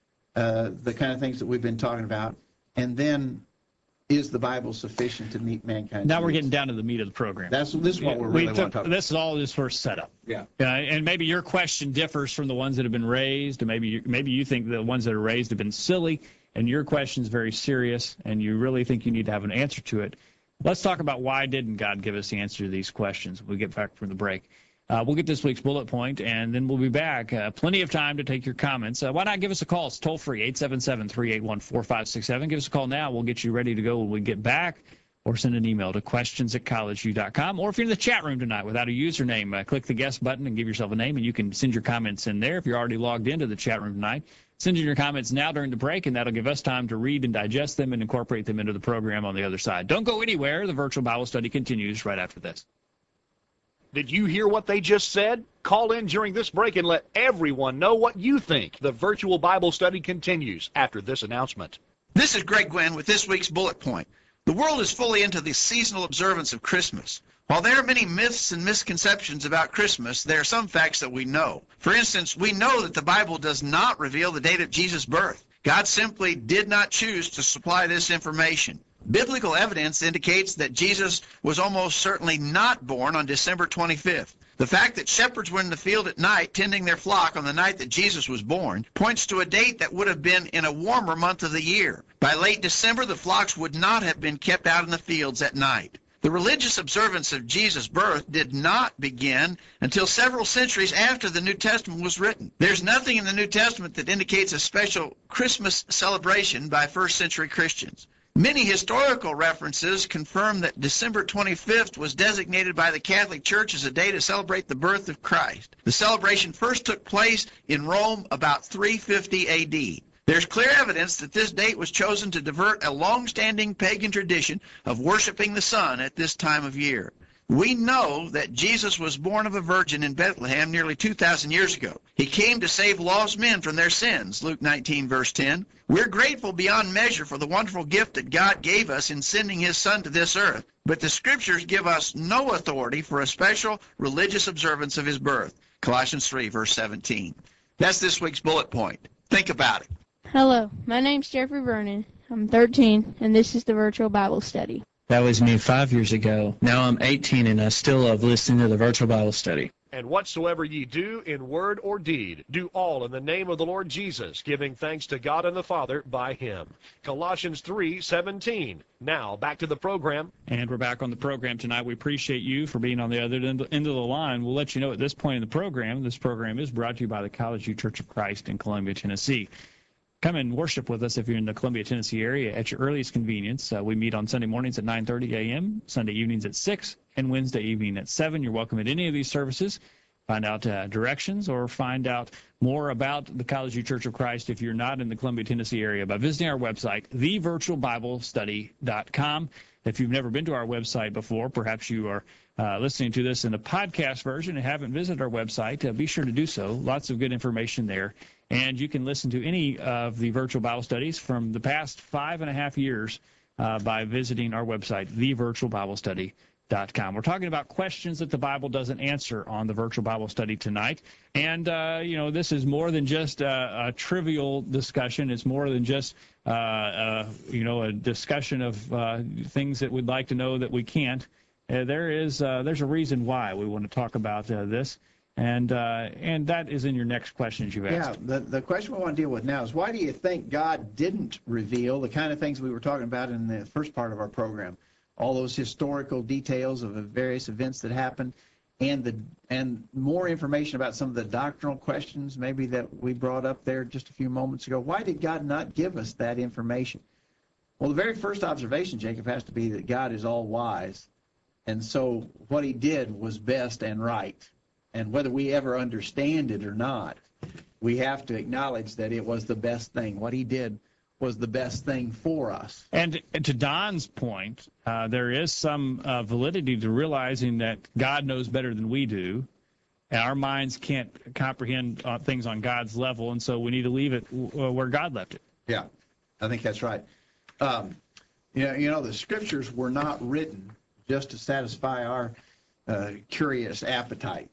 uh, the kind of things that we've been talking about, and then is the Bible sufficient to meet mankind's Now we're needs? getting down to the meat of the program. That's this is what we're We really want took- to talk about. This is all this first setup. Yeah. Uh, and maybe your question differs from the ones that have been raised, or maybe you, maybe you think the ones that are raised have been silly, and your question is very serious, and you really think you need to have an answer to it. Let's talk about why didn't God give us the answer to these questions when we get back from the break. Uh, we'll get this week's bullet point, and then we'll be back. Uh, plenty of time to take your comments. Uh, why not give us a call? It's toll-free, eight seven seven, three eight one, four five six seven. Give us a call now. We'll get you ready to go when we get back. Or send an email to questions at college u dot com. Or if you're in the chat room tonight without a username, uh, click the guest button and give yourself a name, and you can send your comments in there. If you're already logged into the chat room tonight, send in your comments now during the break, and that'll give us time to read and digest them and incorporate them into the program on the other side. Don't go anywhere. The virtual Bible study continues right after this. Did you hear what they just said? Call in during this break and let everyone know what you think. The virtual Bible study continues after this announcement. This is Greg Gwynn with this week's bullet point. The world is fully into the seasonal observance of Christmas. While there are many myths and misconceptions about Christmas, there are some facts that we know. For instance, we know that the Bible does not reveal the date of Jesus' birth. God simply did not choose to supply this information. Biblical evidence indicates that Jesus was almost certainly not born on December twenty-fifth. The fact that shepherds were in the field at night tending their flock on the night that Jesus was born points to a date that would have been in a warmer month of the year. By late December, the flocks would not have been kept out in the fields at night. The religious observance of Jesus' birth did not begin until several centuries after the New Testament was written. There's nothing in the New Testament that indicates a special Christmas celebration by first century Christians. Many historical references confirm that December twenty-fifth was designated by the Catholic Church as a day to celebrate the birth of Christ. The celebration first took place in Rome about three fifty A D. There's clear evidence that this date was chosen to divert a long-standing pagan tradition of worshiping the sun at this time of year. We know that Jesus was born of a virgin in Bethlehem nearly two thousand years ago. He came to save lost men from their sins, Luke nineteen, verse ten. We're grateful beyond measure for the wonderful gift that God gave us in sending his son to this earth. But the scriptures give us no authority for a special religious observance of his birth, Colossians three, verse seventeen. That's this week's bullet point. Think about it. Hello, my name's Jeffrey Vernon. I'm thirteen, and this is the Virtual Bible Study. That was me five years ago. Now I'm eighteen, and I still love listening to the virtual Bible study. And whatsoever ye do in word or deed, do all in the name of the Lord Jesus, giving thanks to God and the Father by him. Colossians three seventeen. Now, back to the program. And we're back on the program tonight. We appreciate you for being on the other end of the line. We'll let you know at this point in the program, this program is brought to you by the College View Church of Christ in Columbia, Tennessee. Come and worship with us if you're in the Columbia, Tennessee area at your earliest convenience. Uh, we meet on Sunday mornings at nine thirty a.m., Sunday evenings at six, and Wednesday evening at seven. You're welcome at any of these services. Find out uh, directions or find out more about the College View Church of Christ if you're not in the Columbia, Tennessee area by visiting our website, the virtual bible study dot com. If you've never been to our website before, perhaps you are uh, listening to this in a podcast version and haven't visited our website, uh, be sure to do so. Lots of good information there. And you can listen to any of the virtual Bible studies from the past five and a half years uh, by visiting our website, the virtual bible study dot com. We're talking about questions that the Bible doesn't answer on the virtual Bible study tonight. And, uh, you know, this is more than just a, a trivial discussion. It's more than just, uh, uh, you know, a discussion of uh, things that we'd like to know that we can't. Uh, there is, uh, there's a reason why we want to talk about uh, this. And uh, and that is in your next questions you've asked. Yeah, the, the question we want to deal with now is why do you think God didn't reveal the kind of things we were talking about in the first part of our program? All those historical details of the various events that happened, and the and more information about some of the doctrinal questions maybe that we brought up there just a few moments ago. Why did God not give us that information? Well, the very first observation, Jacob, has to be that God is all-wise, and so what he did was best and right. And whether we ever understand it or not, we have to acknowledge that it was the best thing. What he did was the best thing for us. And, and to Don's point, uh, there is some uh, validity to realizing that God knows better than we do, and our minds can't comprehend uh, things on God's level, and so we need to leave it w- where God left it. Yeah, I think that's right. Um, you know, you know, the scriptures were not written just to satisfy our uh, curious appetite,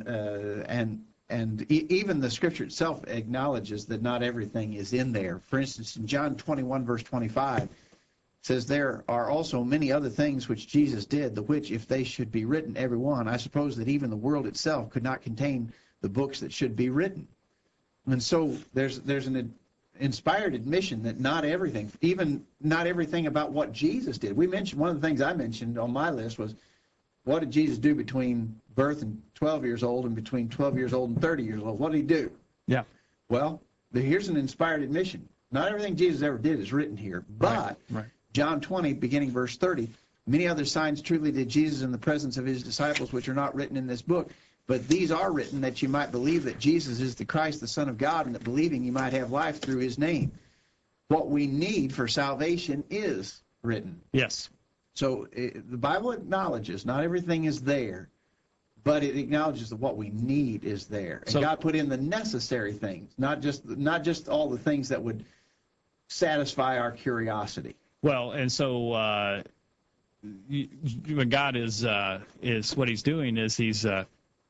uh, and And e- even the scripture itself acknowledges that not everything is in there. For instance, in John twenty-one, verse twenty-five, it says, there are also many other things which Jesus did, the which, if they should be written, every one, I suppose that even the world itself could not contain the books that should be written. And so there's there's an inspired admission that not everything, even not everything about what Jesus did. We mentioned, one of the things I mentioned on my list was, what did Jesus do between birth and twelve years old and between twelve years old and thirty years old? What did he do? Yeah. Well, the, here's an inspired admission. Not everything Jesus ever did is written here, but Right, right. John twenty, beginning verse thirty, many other signs truly did Jesus in the presence of his disciples, which are not written in this book. But these are written that you might believe that Jesus is the Christ, the Son of God, and that believing you might have life through his name. What we need for salvation is written. Yes. So it, the Bible acknowledges not everything is there, but it acknowledges that what we need is there. And So- God put in the necessary things, not just not just all the things that would satisfy our curiosity. Well, and so uh, you, you, God is uh, is what he's doing is he's uh,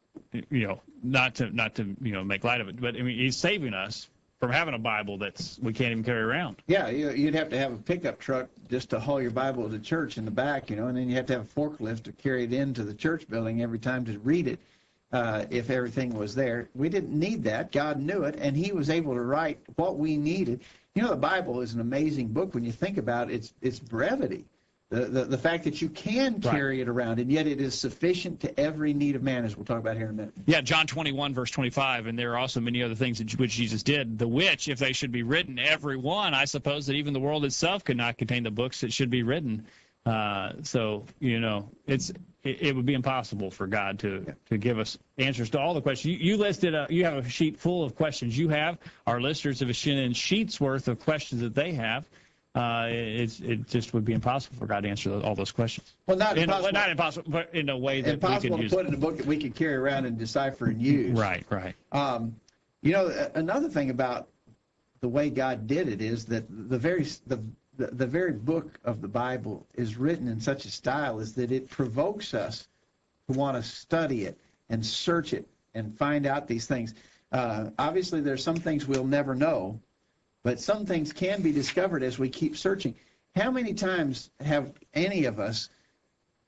you know not to not to you know make light of it, but I mean he's saving us from having a Bible that's we can't even carry around. Yeah, you- you'd have to have a pickup truck just to haul your Bible to church in the back, you know, and then you have to have a forklift to carry it into the church building every time to read it uh, if everything was there. We didn't need that. God knew it, and he was able to write what we needed. You know, the Bible is an amazing book when you think about its its brevity. The, the, the fact that you can carry it around, and yet it is sufficient to every need of man, as we'll talk about here in a minute. Yeah, John twenty-one, verse twenty-five, and there are also many other things that, which Jesus did, the which, if they should be written, every one, I suppose that even the world itself could not contain the books that should be written. Uh, so, you know, it's it, it would be impossible for God to, Yeah. to give us answers to all the questions. You, you listed, a, you have a sheet full of questions you have. Our listeners have a sheet's worth of questions that they have. Uh, it's, it just would be impossible for God to answer all those questions. Well, not In a, impossible. not impossible, but in a way that we Impossible can to use. put in a book that we could carry around and decipher and use. Right, right. Um, you know, a- another thing about the way God did it is that the very the, the the very book of the Bible is written in such a style is that it provokes us to want to study it and search it and find out these things. Uh, obviously, there's some things we'll never know, but some things can be discovered as we keep searching. How many times have any of us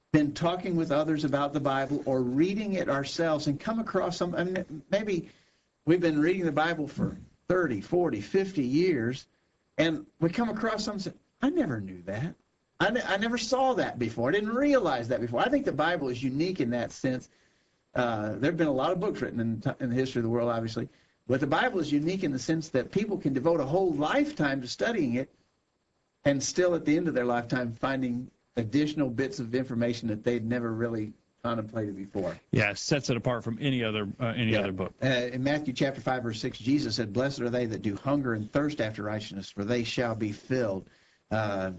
been talking with others about the Bible or reading it ourselves and come across some, I mean, maybe we've been reading the Bible for thirty, forty, fifty years, and we come across something and say, I never knew that. I, ne- I never saw that before. I didn't realize that before. I think the Bible is unique in that sense. Uh, there have been a lot of books written in, t- in the history of the world, obviously, but the Bible is unique in the sense that people can devote a whole lifetime to studying it and still at the end of their lifetime finding additional bits of information that they'd never really contemplated before. Yeah, sets it apart from any other uh, any Yeah. other book. Uh, in Matthew chapter five, verse six, Jesus said, "Blessed are they that do hunger and thirst after righteousness, for they shall be filled." Uh,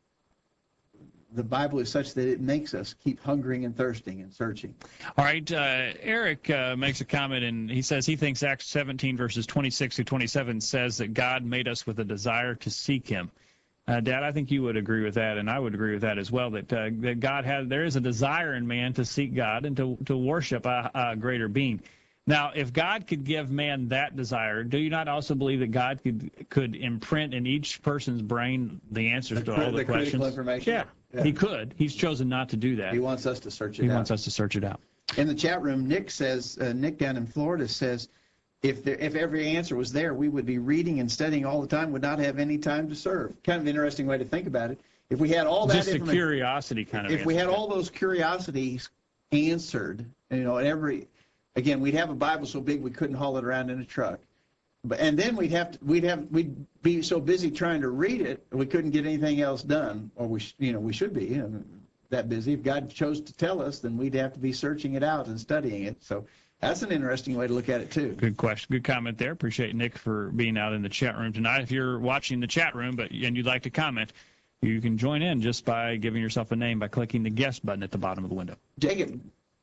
the Bible is such that it makes us keep hungering and thirsting and searching. All right, uh, Eric uh, makes a comment, and he says he thinks Acts seventeen, verses twenty-six to twenty-seven says that God made us with a desire to seek him. Uh, Dad, I think you would agree with that, and I would agree with that as well, that, uh, that God had, there is a desire in man to seek God and to, to worship a, a greater being. Now, if God could give man that desire, do you not also believe that God could could imprint in each person's brain the answers The to cri- all the, the critical questions? information? Yeah, Yeah. he could. He's chosen not to do that. He wants us to search it He out. wants us to search it out. In the chat room, Nick says, uh, Nick down in Florida says, if there, if every answer was there, we would be reading and studying all the time, would not have any time to serve. Kind of an interesting way to think about it. If we had all that Just a information, curiosity kind of if we answer. had all those curiosities answered, you know, and every, again, we'd have a Bible so big we couldn't haul it around in a truck. But and then we'd have to, we'd have we'd be so busy trying to read it we couldn't get anything else done, or we sh- you know we should be you know, that busy. If God chose to tell us, then we'd have to be searching it out and studying it. So that's an interesting way to look at it too. Good question. Good comment there. Appreciate Nick for being out in the chat room tonight. If you're watching the chat room but and you'd like to comment, you can join in just by giving yourself a name by clicking the guest button at the bottom of the window. Jacob,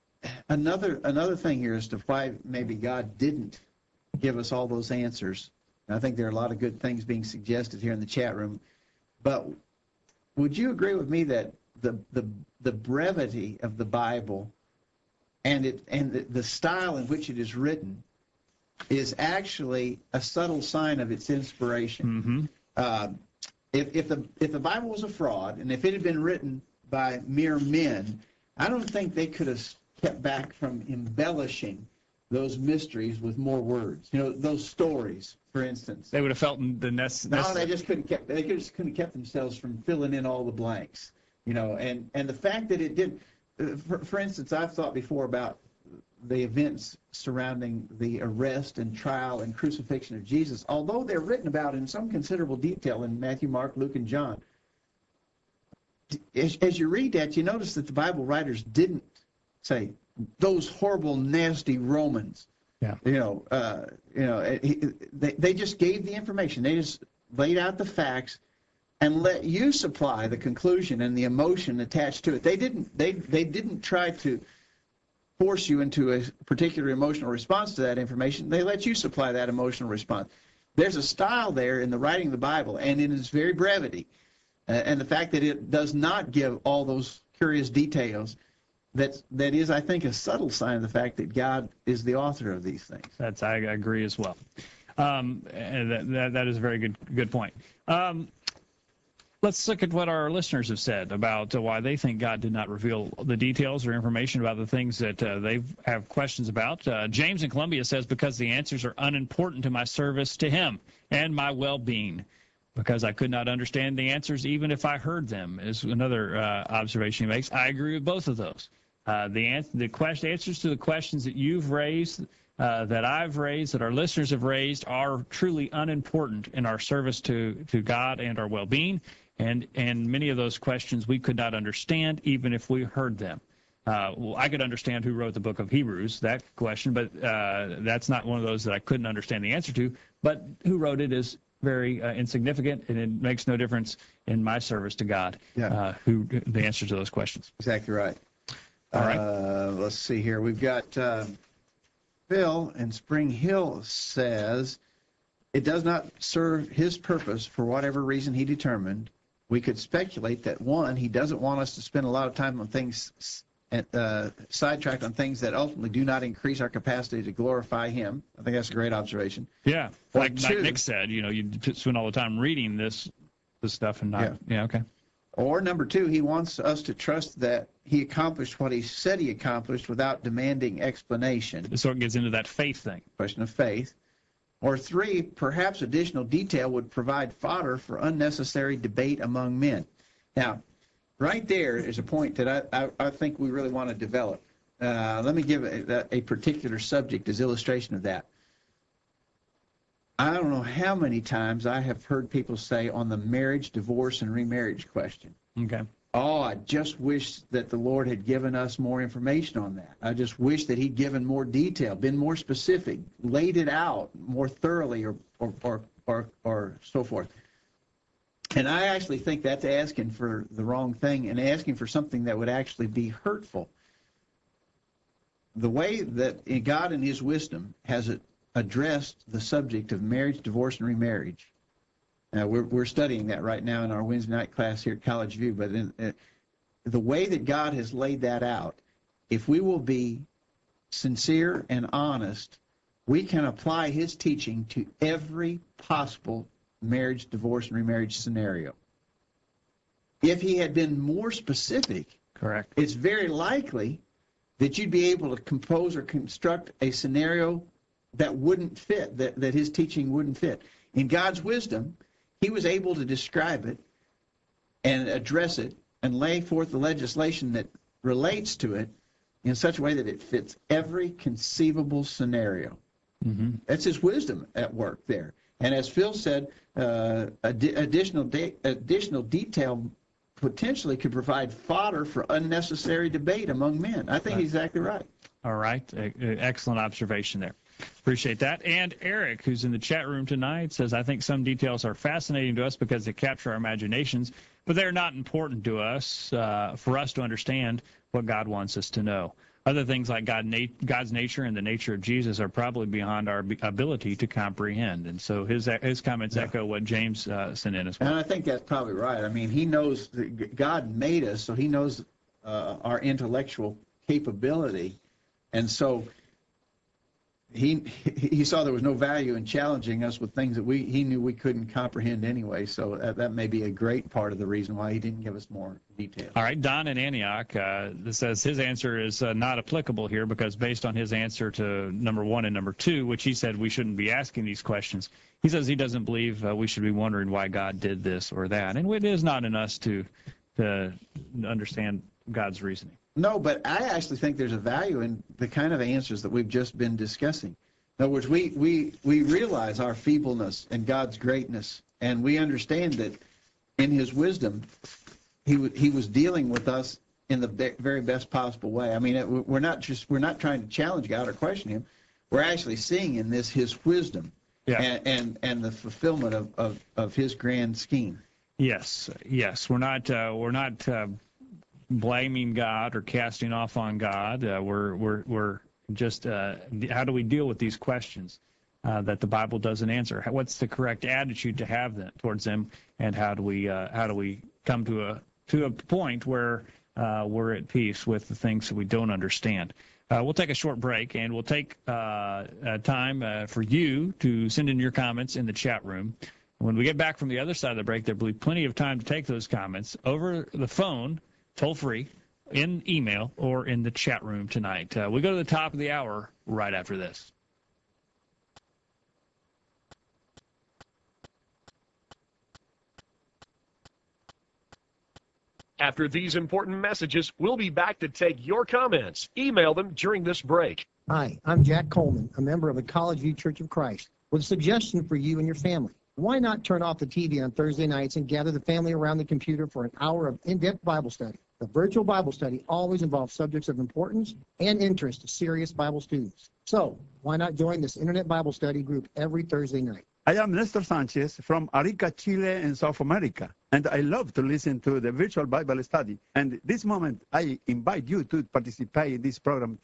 another another thing here as to why maybe God didn't give us all those answers. And I think there are a lot of good things being suggested here in the chat room. But would you agree with me that the the, the brevity of the Bible and it and the, the style in which it is written is actually a subtle sign of its inspiration? Mm-hmm. Uh, if if the if the Bible was a fraud and if it had been written by mere men, I don't think they could have kept back from embellishing those mysteries with more words. You know, those stories, for instance. They would have felt the nest. No, they just couldn't kept. They just couldn't kept themselves from filling in all the blanks. You know, and and the fact that it did. Uh, for, for instance, I've thought before about the events surrounding the arrest and trial and crucifixion of Jesus. Although they're written about in some considerable detail in Matthew, Mark, Luke, and John. As, as you read that, you notice that the Bible writers didn't say those horrible, nasty Romans. Yeah. You know, uh, you know, it, it, they they just gave the information. They just laid out the facts, and let you supply the conclusion and the emotion attached to it. They didn't. They they didn't try to force you into a particular emotional response to that information. They let you supply that emotional response. There's a style there in the writing of the Bible, and in its very brevity, uh, and the fact that it does not give all those curious details. That that is, I think, a subtle sign of the fact that God is the author of these things. That's I agree as well. Um, and that, that that is a very good good point. Um, let's look at what our listeners have said about uh, why they think God did not reveal the details or information about the things that uh, they have questions about. Uh, James in Columbia says, because the answers are unimportant to my service to Him and my well-being. Because I could not understand the answers even if I heard them, is another uh, observation he makes. I agree with both of those. Uh, the, answer, the question, answers to the questions that you've raised, uh, that I've raised, that our listeners have raised, are truly unimportant in our service to, to God and our well-being. And, and many of those questions we could not understand even if we heard them. Uh, well, I could understand who wrote the book of Hebrews, that question, but uh, that's not one of those that I couldn't understand the answer to. But who wrote it is very uh, insignificant, and it makes no difference in my service to God, Yeah. uh, who the answer to those questions. Exactly right. All right. Uh, let's see here. We've got uh, Phil in Spring Hill says, it does not serve his purpose for whatever reason he determined. We could speculate that, one, he doesn't want us to spend a lot of time on things, uh, sidetracked on things that ultimately do not increase our capacity to glorify him. I think that's a great observation. Yeah, Or like, two- like Nick said, you know, you spend all the time reading this this stuff and not, yeah, Yeah. okay. Or number two, he wants us to trust that he accomplished what he said he accomplished without demanding explanation. So it gets into that faith thing. Question of faith. Or three, perhaps additional detail would provide fodder for unnecessary debate among men. Now, right there is a point that I, I, I think we really want to develop. Uh, let me give a, a particular subject as illustration of that. I don't know how many times I have heard people say on the marriage, divorce, and remarriage question, Okay. oh, I just wish that the Lord had given us more information on that. I just wish that he'd given more detail, been more specific, laid it out more thoroughly, or or or or, or so forth. And I actually think that's asking for the wrong thing and asking for something that would actually be hurtful. The way that God in his wisdom has addressed the subject of marriage, divorce, and remarriage. Now, we're, we're studying that right now in our Wednesday night class here at College View, but in, uh, the way that God has laid that out, if we will be sincere and honest, we can apply his teaching to every possible marriage, divorce, and remarriage scenario. If he had been more specific, correct, it's very likely that you'd be able to compose or construct a scenario that wouldn't fit, that, that his teaching wouldn't fit. In God's wisdom, he was able to describe it and address it and lay forth the legislation that relates to it in such a way that it fits every conceivable scenario. Mm-hmm. That's his wisdom at work there. And as Phil said, uh, ad- additional de- additional detail potentially could provide fodder for unnecessary debate among men. I think Right. he's exactly right. All right. E- Excellent observation there. Appreciate that. And Eric, who's in the chat room tonight, says, I think some details are fascinating to us because they capture our imaginations, but they're not important to us uh, for us to understand what God wants us to know. Other things like God, nat- God's nature and the nature of Jesus are probably beyond our ability to comprehend. And so his his comments Yeah. echo what James uh, sent in as well. And I think that's probably right. I mean, he knows that God made us, so he knows uh, our intellectual capability. And so he he saw there was no value in challenging us with things that we he knew we couldn't comprehend anyway. So that, that may be a great part of the reason why he didn't give us more detail. All right, Don in Antioch uh, says his answer is uh, not applicable here because based on his answer to number one and number two, which he said we shouldn't be asking these questions, he says he doesn't believe uh, we should be wondering why God did this or that. And it is not in us to to understand God's reasoning. No, but I actually think there's a value in the kind of answers that we've just been discussing. In other words, we, we, we realize our feebleness and God's greatness, and we understand that in his wisdom, he, w- he was dealing with us in the be- very best possible way. I mean, it, we're not just we're not trying to challenge God or question him. We're actually seeing in this his wisdom Yeah. and, and, and the fulfillment of, of, of his grand scheme. Yes, yes, we're not uh, we're not uh, blaming God or casting off on God. Uh, we're we're we're just uh, how do we deal with these questions uh, that the Bible doesn't answer? What's the correct attitude to have them, towards them, and how do we uh, how do we come to a to a point where uh, we're at peace with the things that we don't understand? Uh, we'll take a short break, and we'll take uh, uh, time uh, for you to send in your comments in the chat room. When we get back from the other side of the break, there'll be plenty of time to take those comments over the phone, toll free, in email, or in the chat room tonight. Uh, we go to the top of the hour right after this. After these important messages, we'll be back to take your comments. Email them during this break. Hi, I'm Jack Coleman, a member of the College View Church of Christ, with a suggestion for you and your family. Why not turn off the T V on Thursday nights and gather the family around the computer for an hour of in-depth Bible study? The virtual Bible study always involves subjects of importance and interest to serious Bible students. So, why not join this Internet Bible study group every Thursday night? I am Nestor Sanchez from Arica, Chile in South America, and I love to listen to the virtual Bible study. And this moment, I invite you to participate in this program too.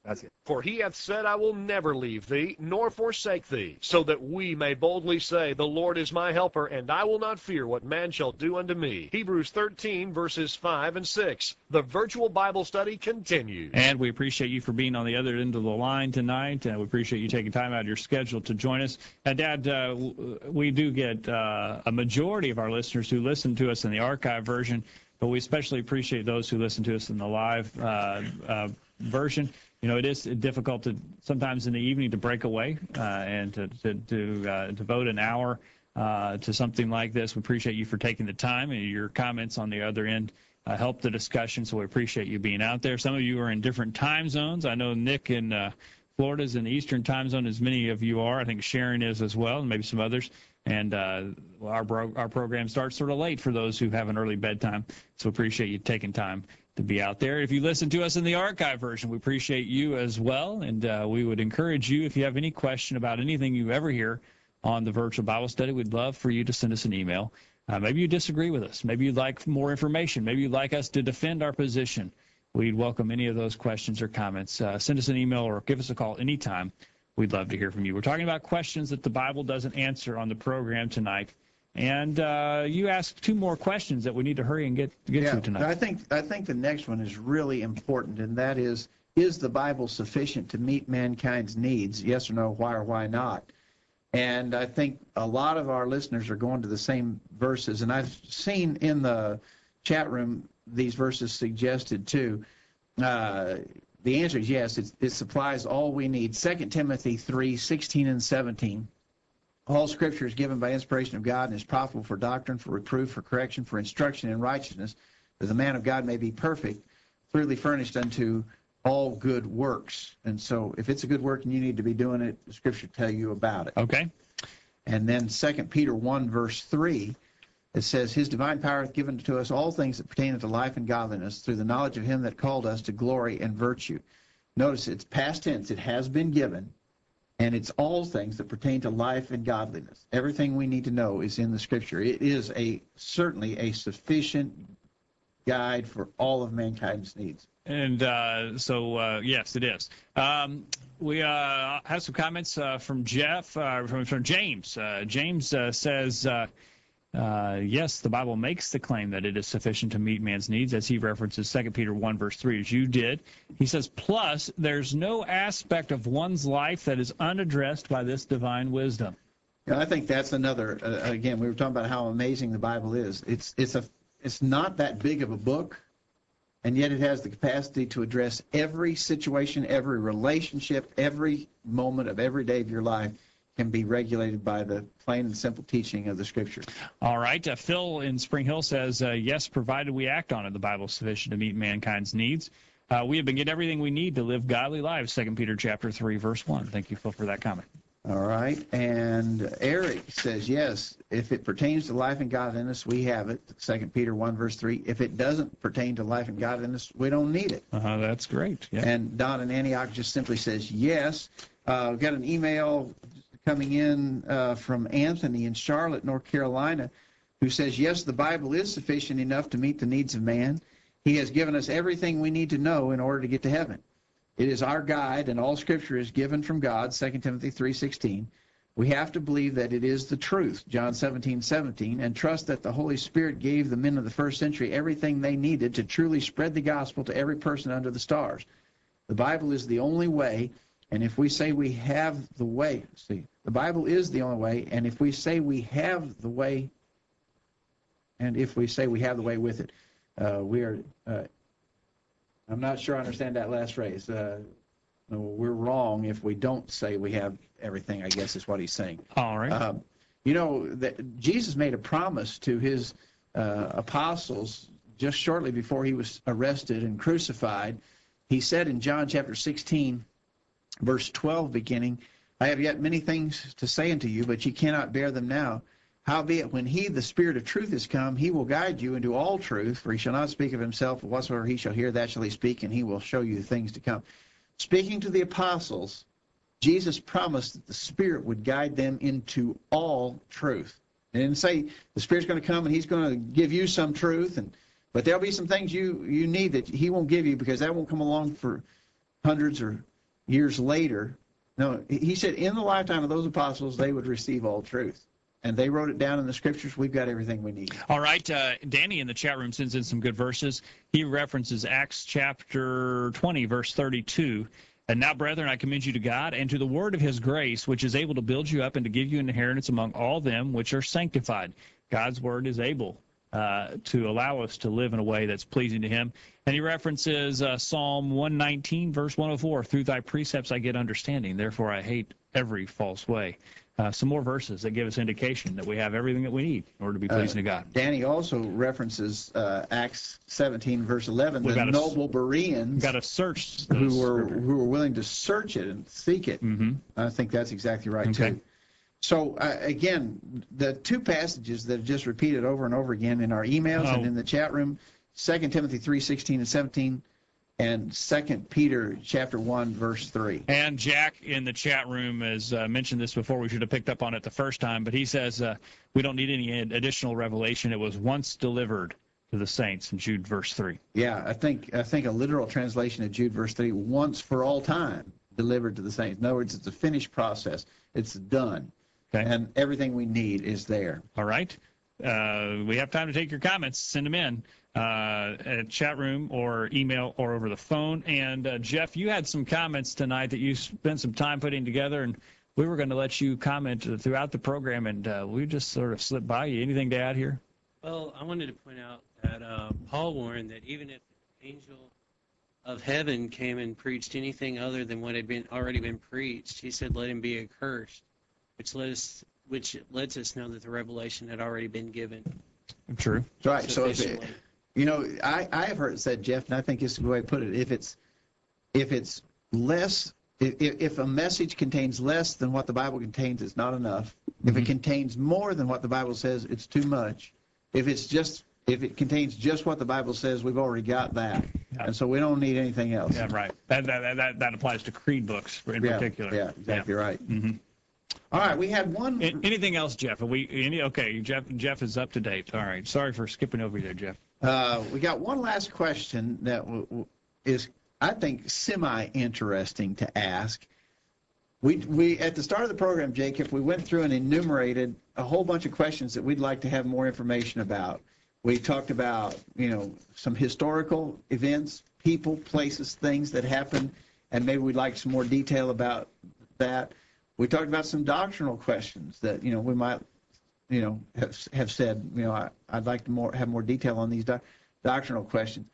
That's it. For he hath said, I will never leave thee, nor forsake thee, so that we may boldly say, the Lord is my helper, and I will not fear what man shall do unto me. Hebrews thirteen, verses five and six. The virtual Bible study continues. And we appreciate you for being on the other end of the line tonight, and we appreciate you taking time out of your schedule to join us. Uh, Dad, uh, we do get uh, a majority of our listeners who listen to us in the archive version, but we especially appreciate those who listen to us in the live uh, uh, version. You know, it is difficult to sometimes in the evening to break away uh, and to to, to uh, devote an hour uh, to something like this. We appreciate you for taking the time, and your comments on the other end uh, help the discussion. So we appreciate you being out there. Some of you are in different time zones. I know Nick in uh, Florida is in the Eastern time zone, as many of you are. I think Sharon is as well, and maybe some others. And uh, our bro- our program starts sort of late for those who have an early bedtime. So appreciate you taking time to be out there. If you listen to us in the archive version, we appreciate you as well. And uh, we would encourage you, if you have any question about anything you ever hear on the virtual Bible study, we'd love for you to send us an email. Uh, maybe you disagree with us. Maybe you'd like more information. Maybe you'd like us to defend our position. We'd welcome any of those questions or comments. Uh, send us an email or give us a call anytime. We'd love to hear from you. We're talking about questions that the Bible doesn't answer on the program tonight. And uh, you asked two more questions that we need to hurry and get get yeah, to tonight. I think I think the next one is really important, and that is: is the Bible sufficient to meet mankind's needs? Yes or no? Why or why not? And I think a lot of our listeners are going to the same verses, and I've seen in the chat room these verses suggested too. Uh, the answer is yes. It, it supplies all we need. Second Timothy three sixteen and seventeen. All Scripture is given by inspiration of God and is profitable for doctrine, for reproof, for correction, for instruction in righteousness, that the man of God may be perfect, thoroughly furnished unto all good works. And so if it's a good work and you need to be doing it, the Scripture tell you about it. Okay. And then Second Peter one, verse three, it says, His divine power hath given to us all things that pertain unto life and godliness, through the knowledge of him that called us to glory and virtue. Notice it's past tense. It has been given. And it's all things that pertain to life and godliness. Everything we need to know is in the Scripture. It is a certainly a sufficient guide for all of mankind's needs. And uh, so, uh, yes, it is. Um, we uh, have some comments uh, from Jeff, uh, from, from James. Uh, James uh, says, uh, uh, yes, the Bible makes the claim that it is sufficient to meet man's needs, as he references Second Peter one, verse three, as you did. He says, plus, there's no aspect of one's life that is unaddressed by this divine wisdom. Yeah, I think that's another, uh, again, we were talking about how amazing the Bible is. It's, it's, a, it's not that big of a book, and yet it has the capacity to address every situation, every relationship, every moment of every day of your life can be regulated by the plain and simple teaching of the Scripture. All right. Uh, Phil in Spring Hill says, uh, yes, provided we act on it, the Bible is sufficient to meet mankind's needs. Uh, we have been getting everything we need to live godly lives, Second Peter chapter three, verse one. Thank you, Phil, for that comment. All right. And Eric says, yes, if it pertains to life and godliness, we have it, Second Peter one, verse three. If it doesn't pertain to life and godliness, we don't need it. Uh-huh, that's great. Yeah. And Don in Antioch just simply says, yes. Uh, we've got an email coming in uh, from Anthony in Charlotte, North Carolina, who says, yes, the Bible is sufficient enough to meet the needs of man. He has given us everything we need to know in order to get to heaven. It is our guide, and all Scripture is given from God, Second Timothy three sixteen. We have to believe that it is the truth, John seventeen seventeen, and trust that the Holy Spirit gave the men of the first century everything they needed to truly spread the gospel to every person under the stars. The Bible is the only way, and if we say we have the way, see, the Bible is the only way, and if we say we have the way, and if we say we have the way with it, uh, we are, uh, I'm not sure I understand that last phrase. Uh, no, we're wrong if we don't say we have everything, I guess is what he's saying. All right. Um, you know, that Jesus made a promise to his uh, apostles just shortly before he was arrested and crucified. He said in John chapter sixteen, verse twelve beginning, I have yet many things to say unto you, but ye cannot bear them now. Howbeit, when he, the Spirit of truth, is come, he will guide you into all truth, for he shall not speak of himself, but whatsoever he shall hear, that shall he speak, and he will show you the things to come. Speaking to the apostles, Jesus promised that the Spirit would guide them into all truth. He didn't say the Spirit's going to come and he's going to give you some truth, and but there'll be some things you, you need that he won't give you because that won't come along for hundreds or years later, no, he said in the lifetime of those apostles, they would receive all truth. And they wrote it down in the scriptures. We've got everything we need. All right. Uh, Danny in the chat room sends in some good verses. He references Acts chapter twenty, verse thirty-two. And now, brethren, I commend you to God and to the word of his grace, which is able to build you up and to give you an inheritance among all them which are sanctified. God's word is able uh, to allow us to live in a way that's pleasing to him. And he references uh, Psalm one nineteen, verse one oh four. Through thy precepts I get understanding. Therefore I hate every false way. Uh, some more verses that give us indication that we have everything that we need in order to be pleasing uh, to God. Danny also references uh, Acts seventeen, verse eleven, we the noble Bereans got to search who were who were willing to search it and seek it. Mm-hmm. I think that's exactly right, okay. too. So, uh, again, the two passages that are just repeated over and over again in our emails oh. and in the chat room, Second Timothy three sixteen and seventeen, and Second Peter chapter one, verse three. And Jack in the chat room has uh, mentioned this before. We should have picked up on it the first time, but he says uh, we don't need any additional revelation. It was once delivered to the saints in Jude verse three. Yeah, I think I think a literal translation of Jude verse three, once for all time delivered to the saints. In other words, it's a finished process. It's done. Okay. And everything we need is there. All right. Uh, we have time to take your comments. Send them in. Uh, at chat room or email or over the phone. And uh, Jeff, you had some comments tonight that you spent some time putting together, and we were going to let you comment throughout the program, and uh, we just sort of slipped by you. Anything to add here? Well, I wanted to point out that uh, Paul warned that even if an angel of heaven came and preached anything other than what had been already been preached, he said, "Let him be accursed," which let us, which lets us know that the revelation had already been given. True. Right. So if it, You know, I, I have heard it said, Jeff, and I think this is the way I put it. If it's if it's less, if, if a message contains less than what the Bible contains, it's not enough. Mm-hmm. If it contains more than what the Bible says, it's too much. If it's just if it contains just what the Bible says, we've already got that, yeah. And so we don't need anything else. Yeah, right. That that that, that applies to creed books in yeah, particular. Yeah, exactly yeah. right. Mm-hmm. All right, we had one. Anything else, Jeff? Are we any okay? Jeff Jeff is up to date. All right. Sorry for skipping over there, Jeff. Uh, we got one last question that w- w- is, I think, semi-interesting to ask. We we at the start of the program, Jacob, we went through and enumerated a whole bunch of questions that we'd like to have more information about. We talked about, you know, some historical events, people, places, things that happened, and maybe we'd like some more detail about that. We talked about some doctrinal questions that, you know, we might, you know, have, have said, you know, I, I'd like to more have more detail on these doc, doctrinal questions.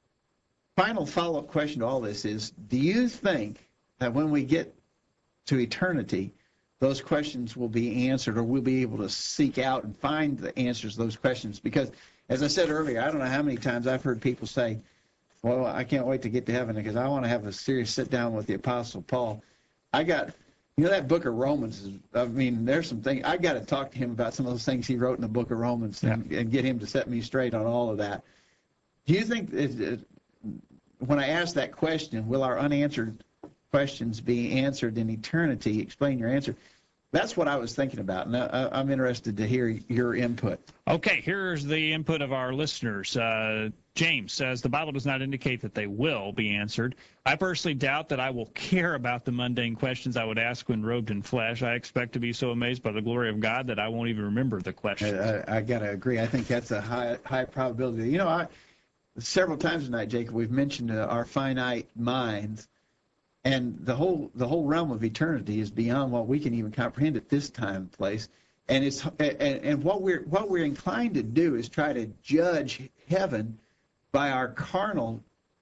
Final follow-up question to all this is, do you think that when we get to eternity, those questions will be answered, or we'll be able to seek out and find the answers to those questions? Because, as I said earlier, I don't know how many times I've heard people say, well, I can't wait to get to heaven because I want to have a serious sit-down with the Apostle Paul. I got... You know, that book of Romans is, I mean, there's some things, I got to talk to him about some of those things he wrote in the book of Romans and, yeah. and get him to set me straight on all of that. Do you think, it, it, when I ask that question, will our unanswered questions be answered in eternity? Explain your answer. That's what I was thinking about, and I, I'm interested to hear your input. Okay, here's the input of our listeners. Uh, James says, the Bible does not indicate that they will be answered. I personally doubt that I will care about the mundane questions I would ask when robed in flesh. I expect to be so amazed by the glory of God that I won't even remember the questions. I, I, I got to agree. I think that's a high high probability. You know, I, several times tonight, Jacob, we've mentioned uh, our finite minds. And the whole the whole realm of eternity is beyond what we can even comprehend at this time and place. And it's and, and what we're what we're inclined to do is try to judge heaven by our carnal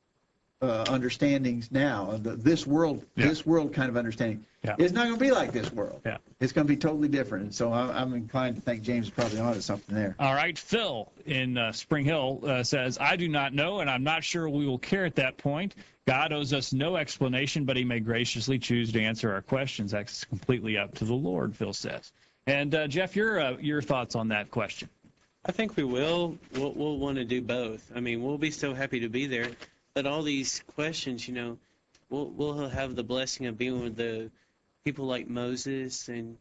uh, understandings now. The, this world yeah. this world kind of understanding. Yeah. It's not going to be like this world. Yeah. It's going to be totally different. And so I'm, I'm inclined to think James is probably onto something there. All right. Phil in uh, Spring Hill uh, says, I do not know, and I'm not sure we will care at that point. God owes us no explanation, but he may graciously choose to answer our questions. That's completely up to the Lord, Phil says. And, uh, Jeff, your uh, your thoughts on that question? I think we will. We'll, we'll want to do both. I mean, we'll be so happy to be there. But all these questions, you know, we'll, we'll have the blessing of being with the people like Moses and,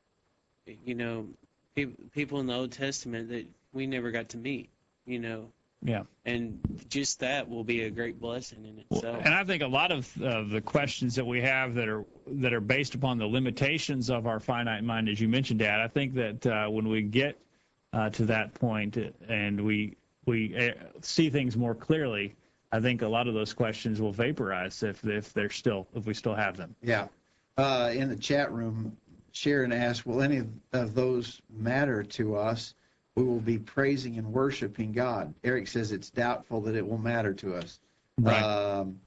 you know, pe- people in the Old Testament that we never got to meet, you know. Yeah. And just that will be a great blessing in itself. And I think a lot of uh, the questions that we have that are that are based upon the limitations of our finite mind, as you mentioned, Dad, I think that uh, when we get uh, to that point and we we uh, see things more clearly, I think a lot of those questions will vaporize if if they're still if we still have them. Yeah. Uh, in the chat room, Sharon asked, will any of those matter to us? We will be praising and worshiping God. Eric says it's doubtful that it will matter to us. Right. Um,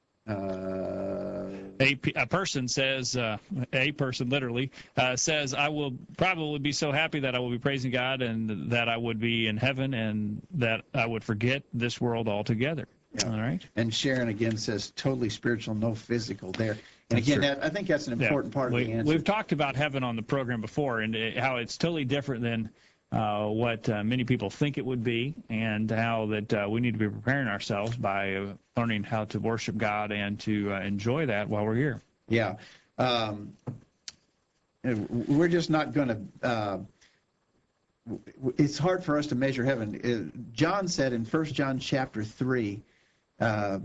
uh, a, a person says, uh, a person literally uh, says, I will probably be so happy that I will be praising God and that I would be in heaven and that I would forget this world altogether. Yeah. All right. And Sharon again says totally spiritual, no physical there. And That's again, true. that, I think that's an important Yeah. part we, of the answer. We've talked about heaven on the program before and it, how it's totally different than uh, what uh, many people think it would be, and how that uh, we need to be preparing ourselves by uh, learning how to worship God and to uh, enjoy that while we're here. Yeah. Um, we're just not going to, uh, it's hard for us to measure heaven. Uh, John said in First John chapter three, uh,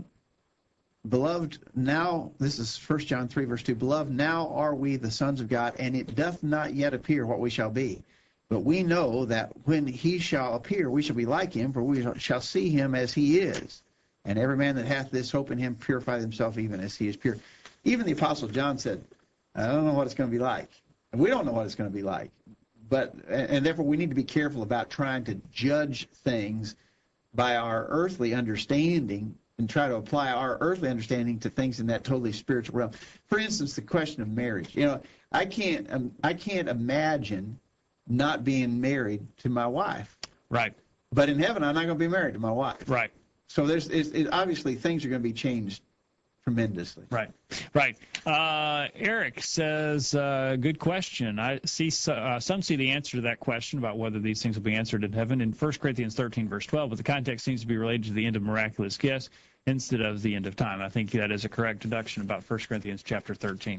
Beloved, now, this is First John three, verse two, Beloved, now are we the sons of God, and it doth not yet appear what we shall be. But we know that when he shall appear, we shall be like him, for we shall see him as he is. And every man that hath this hope in him purifieth himself even as he is pure. Even the Apostle John said, I don't know what it's going to be like. And we don't know what it's going to be like. But, and therefore, we need to be careful about trying to judge things by our earthly understanding and try to apply our earthly understanding to things in that totally spiritual realm. For instance, the question of marriage. You know, I can't, um, I can't imagine not being married to my wife. Right. But in heaven, I'm not going to be married to my wife. Right. So there's, it's, it, obviously, things are going to be changed tremendously. Right. Right. Uh, Eric says, uh, good question. I see uh, some see the answer to that question about whether these things will be answered in heaven in First Corinthians thirteen, verse twelve, but the context seems to be related to the end of miraculous gifts instead of the end of time. I think that is a correct deduction about First Corinthians chapter thirteen.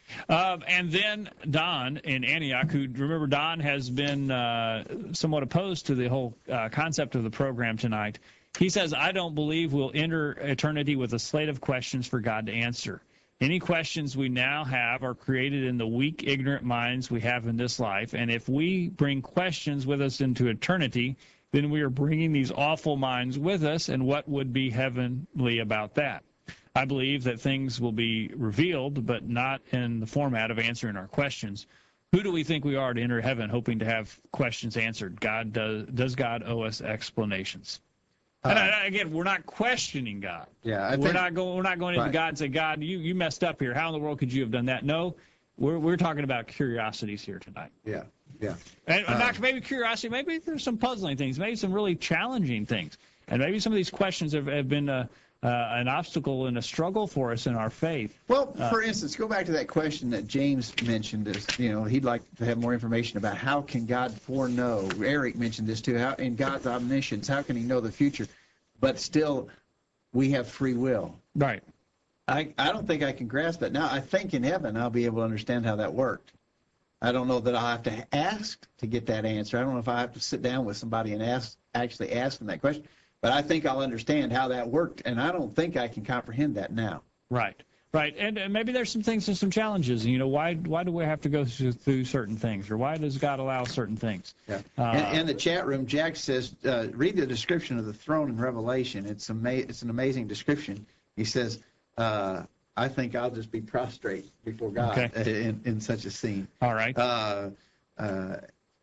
Um, and then Don in Antioch, who, remember, Don has been uh, somewhat opposed to the whole uh, concept of the program tonight. He says, I don't believe we'll enter eternity with a slate of questions for God to answer. Any questions we now have are created in the weak, ignorant minds we have in this life. And if we bring questions with us into eternity, then we are bringing these awful minds with us. And what would be heavenly about that? I believe that things will be revealed, but not in the format of answering our questions. Who do we think we are to enter heaven hoping to have questions answered? God does, does God owe us explanations? And Uh, I, again, we're not questioning God. Yeah, I we're think, not going. We're not going into right. God and say, God, you, you messed up here. How in the world could you have done that? No, we're we're talking about curiosities here tonight. Yeah, yeah. And Uh, not maybe curiosity. Maybe there's some puzzling things. Maybe some really challenging things. And maybe some of these questions have, have been a, uh, an obstacle and a struggle for us in our faith. Well, Uh, for instance, go back to that question that James mentioned. Is, you know, he'd like to have more information about how can God foreknow. Eric mentioned this too. How in God's omniscience, how can He know the future? But still, we have free will. Right. I, I don't think I can grasp that. Now, I think in heaven I'll be able to understand how that worked. I don't know that I'll have to ask to get that answer. I don't know if I have to sit down with somebody and ask, actually ask them that question. But I think I'll understand how that worked, and I don't think I can comprehend that now. Right. Right. And, and maybe there's some things and some challenges. You know, why why do we have to go through, through certain things, or why does God allow certain things? Yeah. Uh, in, in the chat room, Jack says, uh, read the description of the throne in Revelation. It's ama- It's an amazing description. He says, uh, I think I'll just be prostrate before God Okay. in, in such a scene. All right. Uh, uh,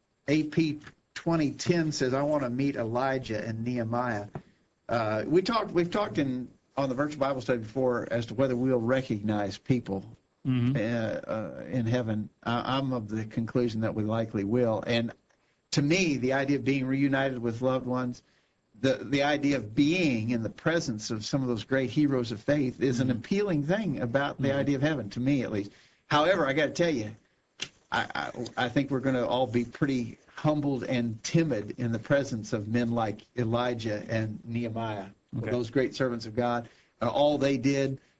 A P twenty ten says, I want to meet Elijah and Nehemiah. Uh, we talked. We've talked in on the virtual Bible study before as to whether we'll recognize people Mhm. uh, uh, in heaven. I, I'm of the conclusion that we likely will. And to me, the idea of being reunited with loved ones, the the idea of being in the presence of some of those great heroes of faith is an appealing thing about the Mhm. idea of heaven, to me at least. However, I got to tell you, I, I, I think we're going to all be pretty humbled and timid in the presence of men like Elijah and Nehemiah, Okay. those great servants of God, uh, all they did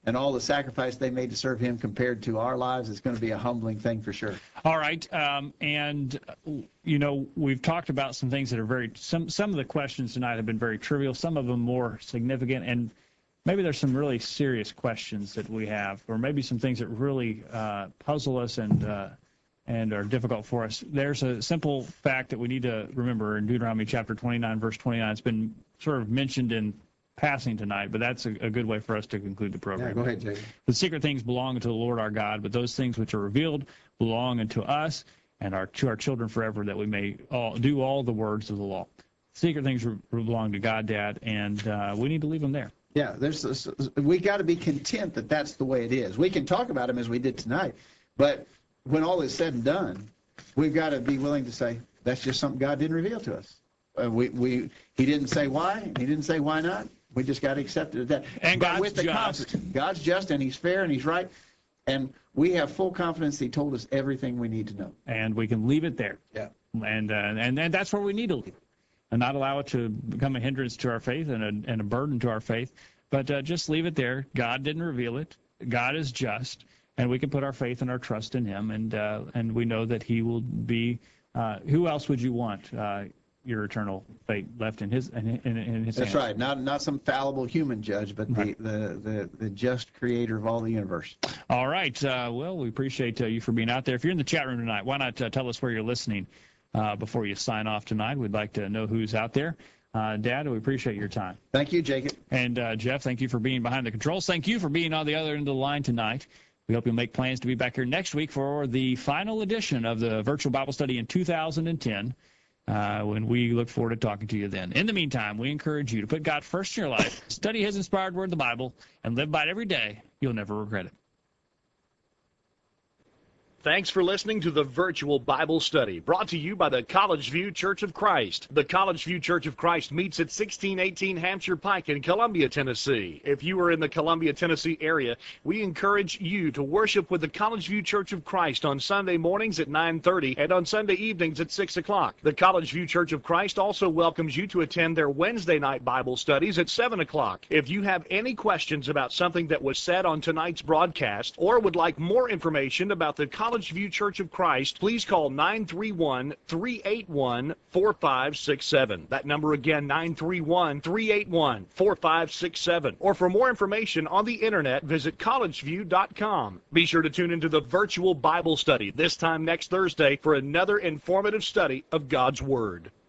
and all the sacrifice they made to serve him compared to our lives is going to be a humbling thing for sure. All right, um, and you know, we've talked about some things that are very, some some of the questions tonight have been very trivial, some of them more significant, and maybe there's some really serious questions that we have, or maybe some things that really uh, puzzle us and uh, and are difficult for us. There's a simple fact that we need to remember in Deuteronomy chapter twenty-nine, verse twenty-nine. It's been sort of mentioned in passing tonight, but that's a, a good way for us to conclude the program. Yeah, go ahead, Jay. The secret things belong unto the Lord our God, but those things which are revealed belong unto us and our, to our children forever, that we may all, do all the words of the law. Secret things re- belong to God, Dad, and uh, we need to leave them there. Yeah, there's this, we got to be content that that's the way it is. We can talk about them as we did tonight, but when all is said and done, we've got to be willing to say that's just something God didn't reveal to us. Uh, we we he didn't say why, he didn't say why not. We just got to accept it at that. And but God's with the just. confidence, God's just, and he's fair, and he's right, and we have full confidence he told us everything we need to know. And we can leave it there. Yeah. And uh, and and that's where we need to leave it, and not allow it to become a hindrance to our faith and a, and a burden to our faith, but uh, just leave it there. God didn't reveal it. God is just, and we can put our faith and our trust in him, and uh, and we know that he will be. Uh, who else would you want? Uh, your eternal fate left in his in, in, in his That's hands. right. Not not some fallible human judge, but Right. the, the, the, the just creator of all the universe. All right. Uh, well, we appreciate uh, you for being out there. If you're in the chat room tonight, why not uh, tell us where you're listening uh, before you sign off tonight? We'd like to know who's out there. Uh, Dad, we appreciate your time. Thank you, Jacob. And uh, Jeff, thank you for being behind the controls. Thank you for being on the other end of the line tonight. We hope you'll make plans to be back here next week for the final edition of the Virtual Bible Study in two thousand ten. Uh, when we look forward to talking to you then. In the meantime, we encourage you to put God first in your life, study his inspired word, the Bible, and live by it every day. You'll never regret it. Thanks for listening to the Virtual Bible Study, brought to you by the College View Church of Christ. The College View Church of Christ meets at sixteen eighteen Hampshire Pike in Columbia, Tennessee. If you are in the Columbia, Tennessee area, we encourage you to worship with the College View Church of Christ on Sunday mornings at nine thirty and on Sunday evenings at six o'clock. The College View Church of Christ also welcomes you to attend their Wednesday night Bible studies at seven o'clock. If you have any questions about something that was said on tonight's broadcast or would like more information about the College View Church of Christ, please call nine three one, three eight one, four five six seven. That number again, nine three one, three eight one, four five six seven. Or for more information on the internet, visit college view dot com. Be sure to tune into the Virtual Bible Study this time next Thursday for another informative study of God's Word.